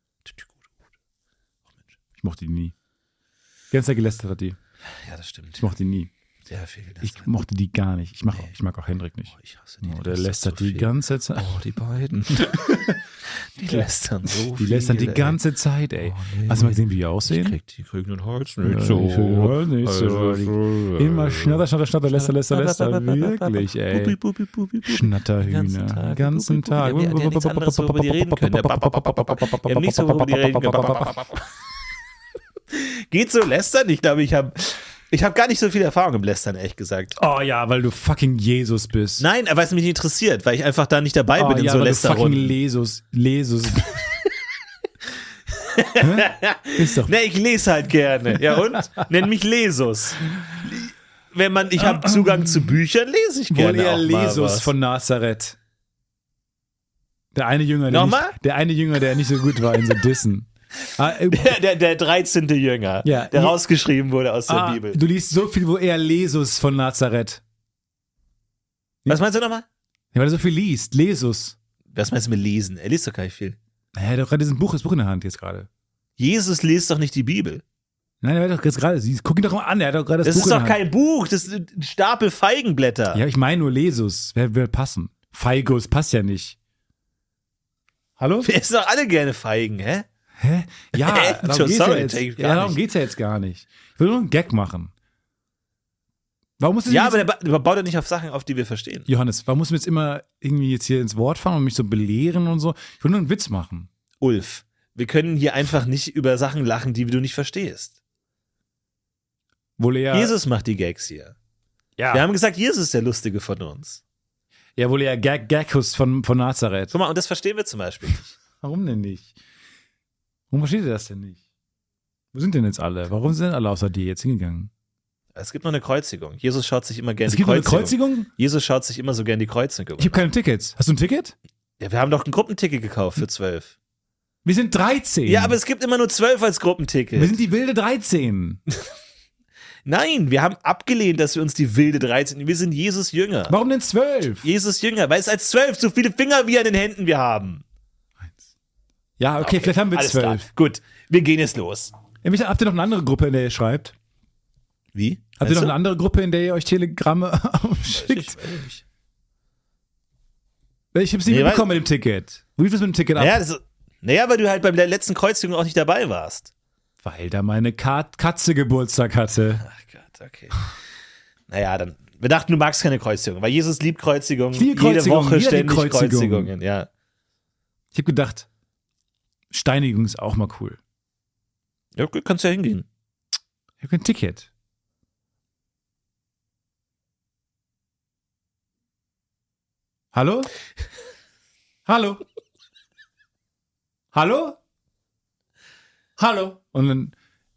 Ich mochte die nie. Ganz sehr gelästert hat die. Ja, das stimmt. Ich mochte die nie. Sehr viel gelästert. Ich mochte die gar nicht. Ich, mach, Nee. ich mag auch Hendrik nicht. Oh, ich hasse die. Oh, die der lästern lästert so die viel. ganze Zeit. Oh, die beiden. die lästern so Die viel. lästern die ey. ganze Zeit, ey. Oh, nee. Hast du mal gesehen, wie die Ich aussehen? krieg, die kriegen den Hals Ja, nicht so. ich höre nicht so. Also, Immer schnatter, schnatter, schnatter, läster, läster, läster. Wirklich, Bubi, ey. bubi, bubi, bubi. Schnatterhühner. Den ganzen Tag. Die haben ja nichts anderes, worüber die reden können. Die haben nichts, worüber die reden können. Geht so lästern? Ich glaube, ich habe ich hab gar nicht so viel Erfahrung im Lästern, ehrlich gesagt. Oh ja, weil du fucking Jesus bist. Nein, weil es mich nicht interessiert, weil ich einfach da nicht dabei oh, bin in ja, so weil du fucking Lästerrunden. Jesus, Jesus. Hä? Ist doch. Ne, ich lese halt gerne. Ja und? Nenn mich Lesus. Wenn man, ich habe Zugang zu Büchern, lese ich Wohl gerne eher auch mal Jesus was. von Nazareth. Der eine Jünger, der, Nochmal? nicht, der eine Jünger, der nicht so gut war in so Dissen. Ah, äh, Der, der, der dreizehnte Jünger, Ja. der Je- rausgeschrieben wurde aus der ah, Bibel. du liest so viel, wo eher Jesus von Nazareth. Was meinst du nochmal? Ja, weil er so viel liest. Jesus. Was meinst du mit lesen? Er liest doch gar nicht viel. Er hat doch gerade diesen Buch, das Buch in der Hand jetzt gerade. Jesus liest doch nicht die Bibel. Nein, er hat doch jetzt gerade, sie- guck ihn doch mal an, er hat doch gerade das, Das Buch ist in doch der Hand. kein Buch, das ist ein Stapel Feigenblätter. Ja, ich meine nur Jesus. Wer will passen? Feigus passt ja nicht. Hallo? Wir essen doch alle gerne Feigen, hä? Hä? Ja, Hä? darum geht's Sorry, ja jetzt, check ich gar ja, darum nicht. geht's ja jetzt gar nicht. Ich will nur einen Gag machen. Warum musst du Ja, jetzt, aber der, ba- der baut ja nicht auf Sachen, auf die wir verstehen. Johannes, warum musst du mir jetzt immer irgendwie jetzt hier ins Wort fallen und mich so belehren und so? Ich will nur einen Witz machen. Ulf, wir können hier einfach nicht über Sachen lachen, die du nicht verstehst. Wohl eher, Jesus macht die Gags hier. ja, Wir haben gesagt, Jesus ist der Lustige von uns. ja, wohl eher Gag Gagus von, von Nazareth. Guck mal, und das verstehen wir zum Beispiel nicht. Warum denn nicht? Warum versteht ihr das denn nicht? Wo sind denn jetzt alle? Warum sind denn alle außer dir jetzt hingegangen? Es gibt noch eine Kreuzigung. Jesus schaut sich immer gerne Es die gibt noch eine Kreuzigung. Kreuzigung? Jesus schaut sich immer so gerne die Kreuzigung. Ich habe keine Tickets. Hast du ein Ticket? Ja, wir haben doch ein Gruppenticket gekauft für zwölf. Wir sind dreizehn. Ja, aber es gibt immer nur zwölf als Gruppenticket. wir sind die wilde dreizehn. Nein, wir haben abgelehnt, dass wir uns die wilde dreizehn, wir sind Jesus Jünger. Warum denn zwölf? Jesus Jünger, weil es als zwölf so viele Finger wie an den Händen wir haben. Ja, okay, okay, vielleicht haben wir alles zwölf. Klar. Gut, wir gehen jetzt los. Habt ihr noch eine andere Gruppe, in der ihr schreibt? Wie? Habt ihr noch eine andere Gruppe, in der ihr euch Telegramme schickt? Ich, ich hab's nicht nee, mitbekommen mit dem Ticket. Wie viel ist mit dem Ticket ab? Naja, das, naja, weil du halt bei der letzten Kreuzigung auch nicht dabei warst. Weil da meine Kat- Katze Geburtstag hatte. Ach Gott, okay. Naja, dann, wir dachten, du magst keine Kreuzigung, weil Jesus liebt Kreuzigung. Ich liebe Kreuzigung, jede Woche jeder liebt ständig Kreuzigung. Kreuzigungen, ja. Ich hab gedacht, Steinigung ist auch mal cool. Ja, gut, kannst ja hingehen. Ich hab kein Ticket. Hallo? Hallo? Hallo? Hallo? Und dann,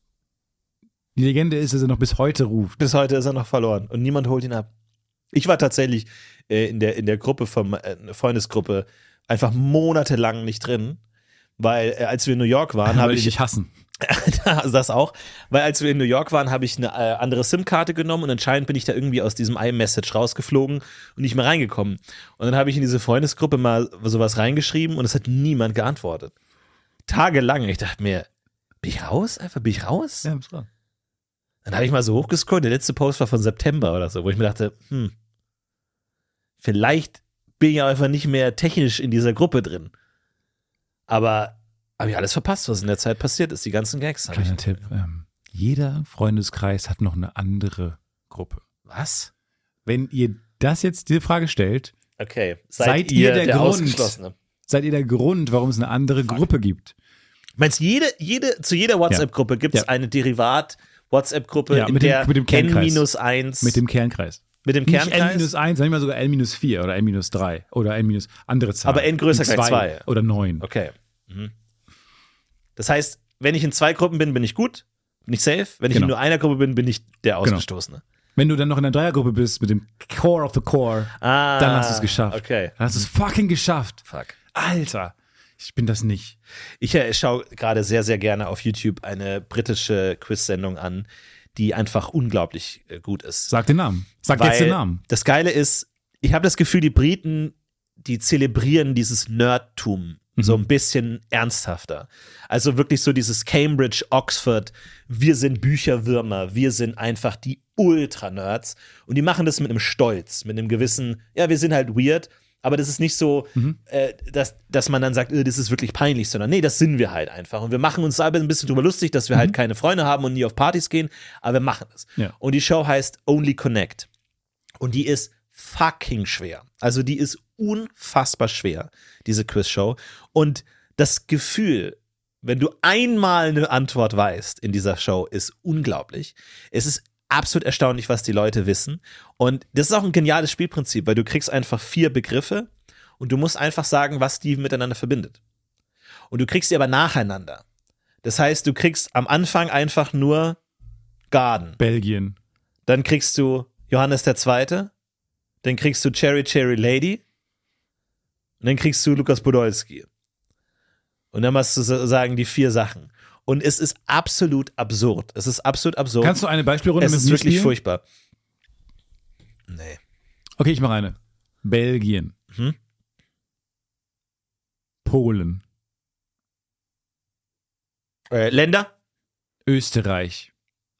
die Legende ist, dass er noch bis heute ruft. Bis heute ist er noch verloren und niemand holt ihn ab. Ich war tatsächlich äh, in, der, in der Gruppe, von, äh, Freundesgruppe, einfach monatelang nicht drin, weil äh, als wir in New York waren, habe ich... dich hassen. Das auch, weil als wir in New York waren, habe ich eine äh, andere SIM-Karte genommen und anscheinend bin ich da irgendwie aus diesem iMessage rausgeflogen und nicht mehr reingekommen. Und dann habe ich in diese Freundesgruppe mal sowas reingeschrieben und es hat niemand geantwortet. Tagelang. Ich dachte mir, bin ich raus? Einfach bin ich raus? Ja, bist dran. Dann habe ich mal so hochgescrollt, der letzte Post war von September oder so, wo ich mir dachte, hm, vielleicht bin ich auch einfach nicht mehr technisch in dieser Gruppe drin. Aber habe ich alles verpasst, was in der Zeit passiert ist, die ganzen Gags. Kleiner Tipp, ähm, jeder Freundeskreis hat noch eine andere Gruppe. Was? Wenn ihr das jetzt die Frage stellt, Okay, seid, seid ihr ihr der, der Grund, Ausgeschlossene? seid ihr der Grund, warum es eine andere Gruppe gibt. Meinst du, jede, jede, zu jeder WhatsApp-Gruppe gibt es Ja. eine Derivat-WhatsApp-Gruppe, Ja, in mit dem- der mit dem N Kernkreis. minus eins Mit dem Kernkreis. mit dem Nicht Kernkreis? N minus eins, sondern sogar N minus vier oder N minus drei oder N minus andere Zahlen. Aber N größer Wie gleich zwei. Oder neun. Okay. Mhm. Das heißt, wenn ich in zwei Gruppen bin, bin ich gut, bin ich safe. Wenn ich Genau. in nur einer Gruppe bin, bin ich der Ausgestoßene. Wenn du dann noch in einer Dreiergruppe bist mit dem Core of the Core, Ah, dann hast du es geschafft. Okay. Dann hast du es fucking geschafft. Fuck. Alter, ich bin das nicht. Ich äh, schaue gerade sehr, sehr gerne auf YouTube eine britische Quiz-Sendung an, die einfach unglaublich äh, gut ist. Sag den Namen. Sag Weil jetzt den Namen. Das Geile ist, ich habe das Gefühl, die Briten, die zelebrieren dieses Nerdtum so ein bisschen ernsthafter. Also wirklich so dieses Cambridge, Oxford, wir sind Bücherwürmer, wir sind einfach die Ultra-Nerds und die machen das mit einem Stolz, mit einem gewissen, ja, wir sind halt weird, aber das ist nicht so, Mhm. äh, dass, dass man dann sagt, äh, das ist wirklich peinlich, sondern nee, das sind wir halt einfach und wir machen uns aber ein bisschen drüber lustig, dass wir halt keine Freunde haben und nie auf Partys gehen, aber wir machen es. Ja. Und die Show heißt Only Connect und die ist fucking schwer. Also die ist unfassbar schwer, diese Quizshow. Und das Gefühl, wenn du einmal eine Antwort weißt in dieser Show, ist unglaublich. Es ist absolut erstaunlich, was die Leute wissen. Und das ist auch ein geniales Spielprinzip, weil du kriegst einfach vier Begriffe und du musst einfach sagen, was die miteinander verbindet. Und du kriegst sie aber nacheinander. Das heißt, du kriegst am Anfang einfach nur Garden. Belgien. Dann kriegst du Johannes der Zweite. Dann kriegst du Cherry Cherry Lady. Und dann kriegst du Lukas Podolski. Und dann machst du so- sagen die vier Sachen. Und es ist absolut absurd. Es ist absolut absurd. Kannst du eine Beispielrunde es mit ist mir wirklich spielen? furchtbar. Nee. Okay, ich mache eine. Belgien. Mhm. Polen. Äh, Länder? Österreich.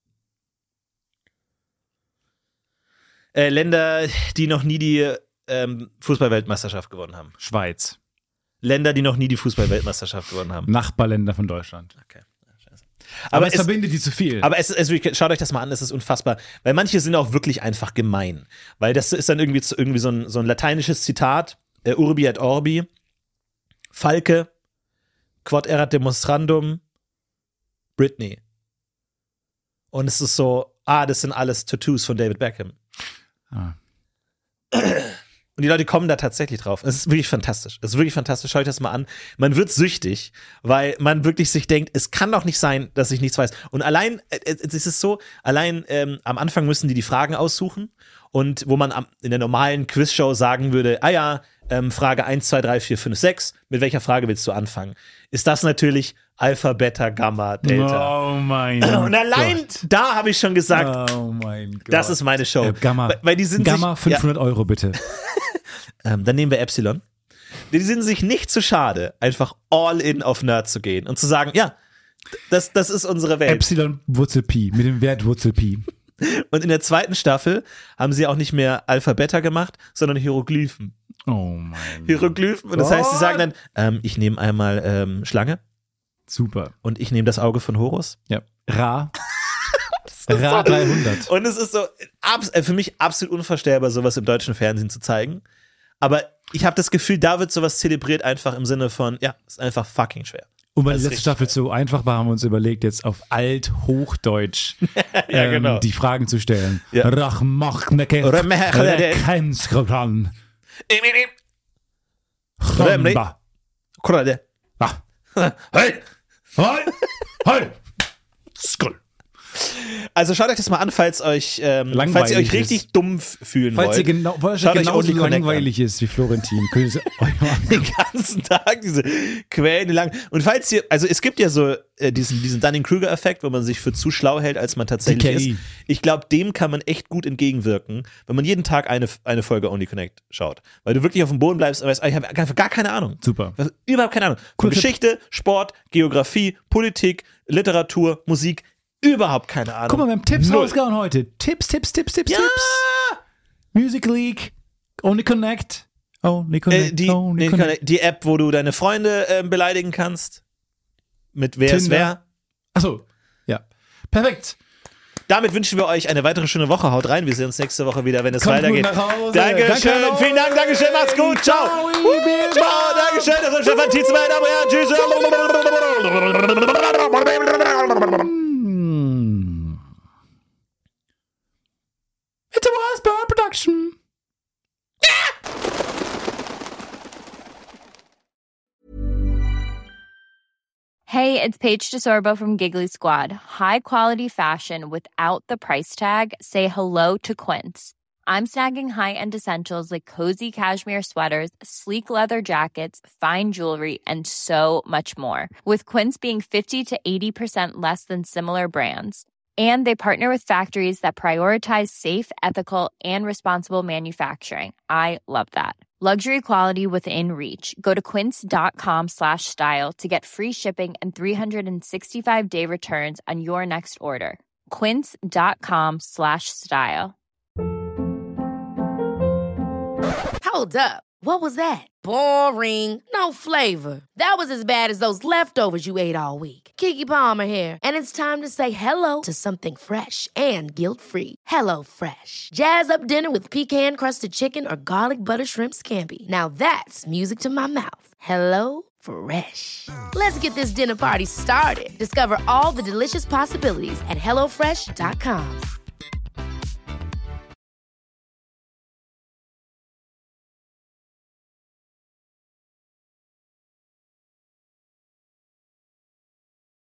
Äh, Länder, die noch nie die ähm, Fußball-Weltmeisterschaft gewonnen haben. Schweiz. Länder, die noch nie die Fußball-Weltmeisterschaft gewonnen haben. Nachbarländer von Deutschland. Okay. Ja, scheiße. Aber, Aber es, es, verbindet die zu viel. aber es, es, schaut euch das mal an, es ist unfassbar. Weil manche sind auch wirklich einfach gemein. Weil das ist dann irgendwie, irgendwie so, ein, so ein lateinisches Zitat. Äh, Urbi et Orbi. Falke. Quod erat demonstrandum. Britney. Und es ist so, ah, das sind alles Tattoos von David Beckham. ah. Und die Leute kommen da tatsächlich drauf. Es ist wirklich fantastisch. Es ist wirklich fantastisch. Schaut euch das mal an. Man wird süchtig, weil man wirklich sich denkt, es kann doch nicht sein, dass ich nichts weiß. Und allein, äh, es ist so, allein ähm, am Anfang müssen die die Fragen aussuchen und wo man am, in der normalen Quizshow sagen würde, ah ja, ähm, Frage eins, zwei, drei, vier, fünf, sechs, mit welcher Frage willst du anfangen? Ist das natürlich Alpha, Beta, Gamma, Delta. Oh mein Und allein Gott. da habe ich schon gesagt, Oh mein Gott. das ist meine Show. Äh, Gamma, weil, weil die sind Gamma sich, fünfhundert Euro bitte. Ja, ähm, dann nehmen wir Epsilon. Die sind sich nicht zu schade, einfach all in auf Nerd zu gehen und zu sagen, ja, das, das ist unsere Welt. Epsilon Wurzel Pi, mit dem Wert Wurzel Pi. Und in der zweiten Staffel haben sie auch nicht mehr Alpha, Beta gemacht, sondern Hieroglyphen. Oh mein Hieroglyphen. Und das heißt, sie sagen dann, ähm, ich nehme einmal ähm, Schlange Super. und ich nehme das Auge von Horus. Ja. Ra. Ra dreihundert. Und es ist so abs- äh, für mich absolut unvorstellbar, sowas im deutschen Fernsehen zu zeigen. Aber ich habe das Gefühl, da wird sowas zelebriert einfach im Sinne von, ja, ist einfach fucking schwer. Und weil Das die ist letzte Staffel so einfach war, haben wir uns überlegt, jetzt auf Alt-Hochdeutsch Ja, ähm, genau. die Fragen zu stellen. Ja. Rachmachneke Remechle- Rekenskratan Remle- Chamba. Krade. Ah. Hey! Hoi! Hoi! Skull. Also schaut euch das mal an, falls euch, ähm, Langweilig falls ihr euch ist. richtig dumm f- fühlen Falls wollt. ihr genau, falls Schaut ihr euch genauso Only Connect langweilig ist wie Florentin, könnt ihr euch mal Den ganzen Tag diese Quellen lang. Und falls ihr, also es gibt ja so äh, diesen, diesen Dunning-Kruger-Effekt, wo man sich für zu schlau hält, als man tatsächlich Die K I. ist. Ich glaube, dem kann man echt gut entgegenwirken, wenn man jeden Tag eine, eine Folge Only Connect schaut. Weil du wirklich auf dem Boden bleibst und weißt, ah, ich habe einfach gar keine Ahnung. Super. Ich hab überhaupt keine Ahnung. Von Cool. Geschichte, Sport, Geografie, Politik, Literatur, Musik, überhaupt keine Ahnung. Guck mal, wir haben Tipps Null. rausgehauen heute. Tipps, Tipps, Tipps, Tipps, Ja! Tipps. Music League. Only Connect. Only Connect. Äh, die, Only die, Connect. die App, wo du deine Freunde ähm, beleidigen kannst. Mit wer ist Tinder. wer. Achso. Ja. Perfekt. Damit wünschen wir euch eine weitere schöne Woche. Haut rein. Wir sehen uns nächste Woche wieder, wenn es Kommt gut weitergeht. nach Hause. Dankeschön. Danke, Vielen Dank. Dankeschön. Macht's gut. Ciao. Ciao. Uh, Ciao. Dankeschön. Das ist Stefan Tietze, meine Damen und Herren. Tschüss. It's a Wasp production. Hey, it's Paige DeSorbo from Giggly Squad. High quality fashion without the price tag. Say hello to Quince. I'm snagging high-end essentials like cozy cashmere sweaters, sleek leather jackets, fine jewelry, and so much more. With Quince being fifty to eighty percent less than similar brands. And they partner with factories that prioritize safe, ethical, and responsible manufacturing. I love that. Luxury quality within reach. Go to quince.com slash style to get free shipping and three sixty-five day returns on your next order. Quince.com slash style. Hold up. What was that? Boring. No flavor. That was as bad as those leftovers you ate all week. Keke Palmer here. And it's time to say hello to something fresh and guilt-free. Hello Fresh. Jazz up dinner with pecan-crusted chicken or garlic butter shrimp scampi. Now that's music to my mouth. Hello Fresh. Let's get this dinner party started. Discover all the delicious possibilities at hello fresh dot com.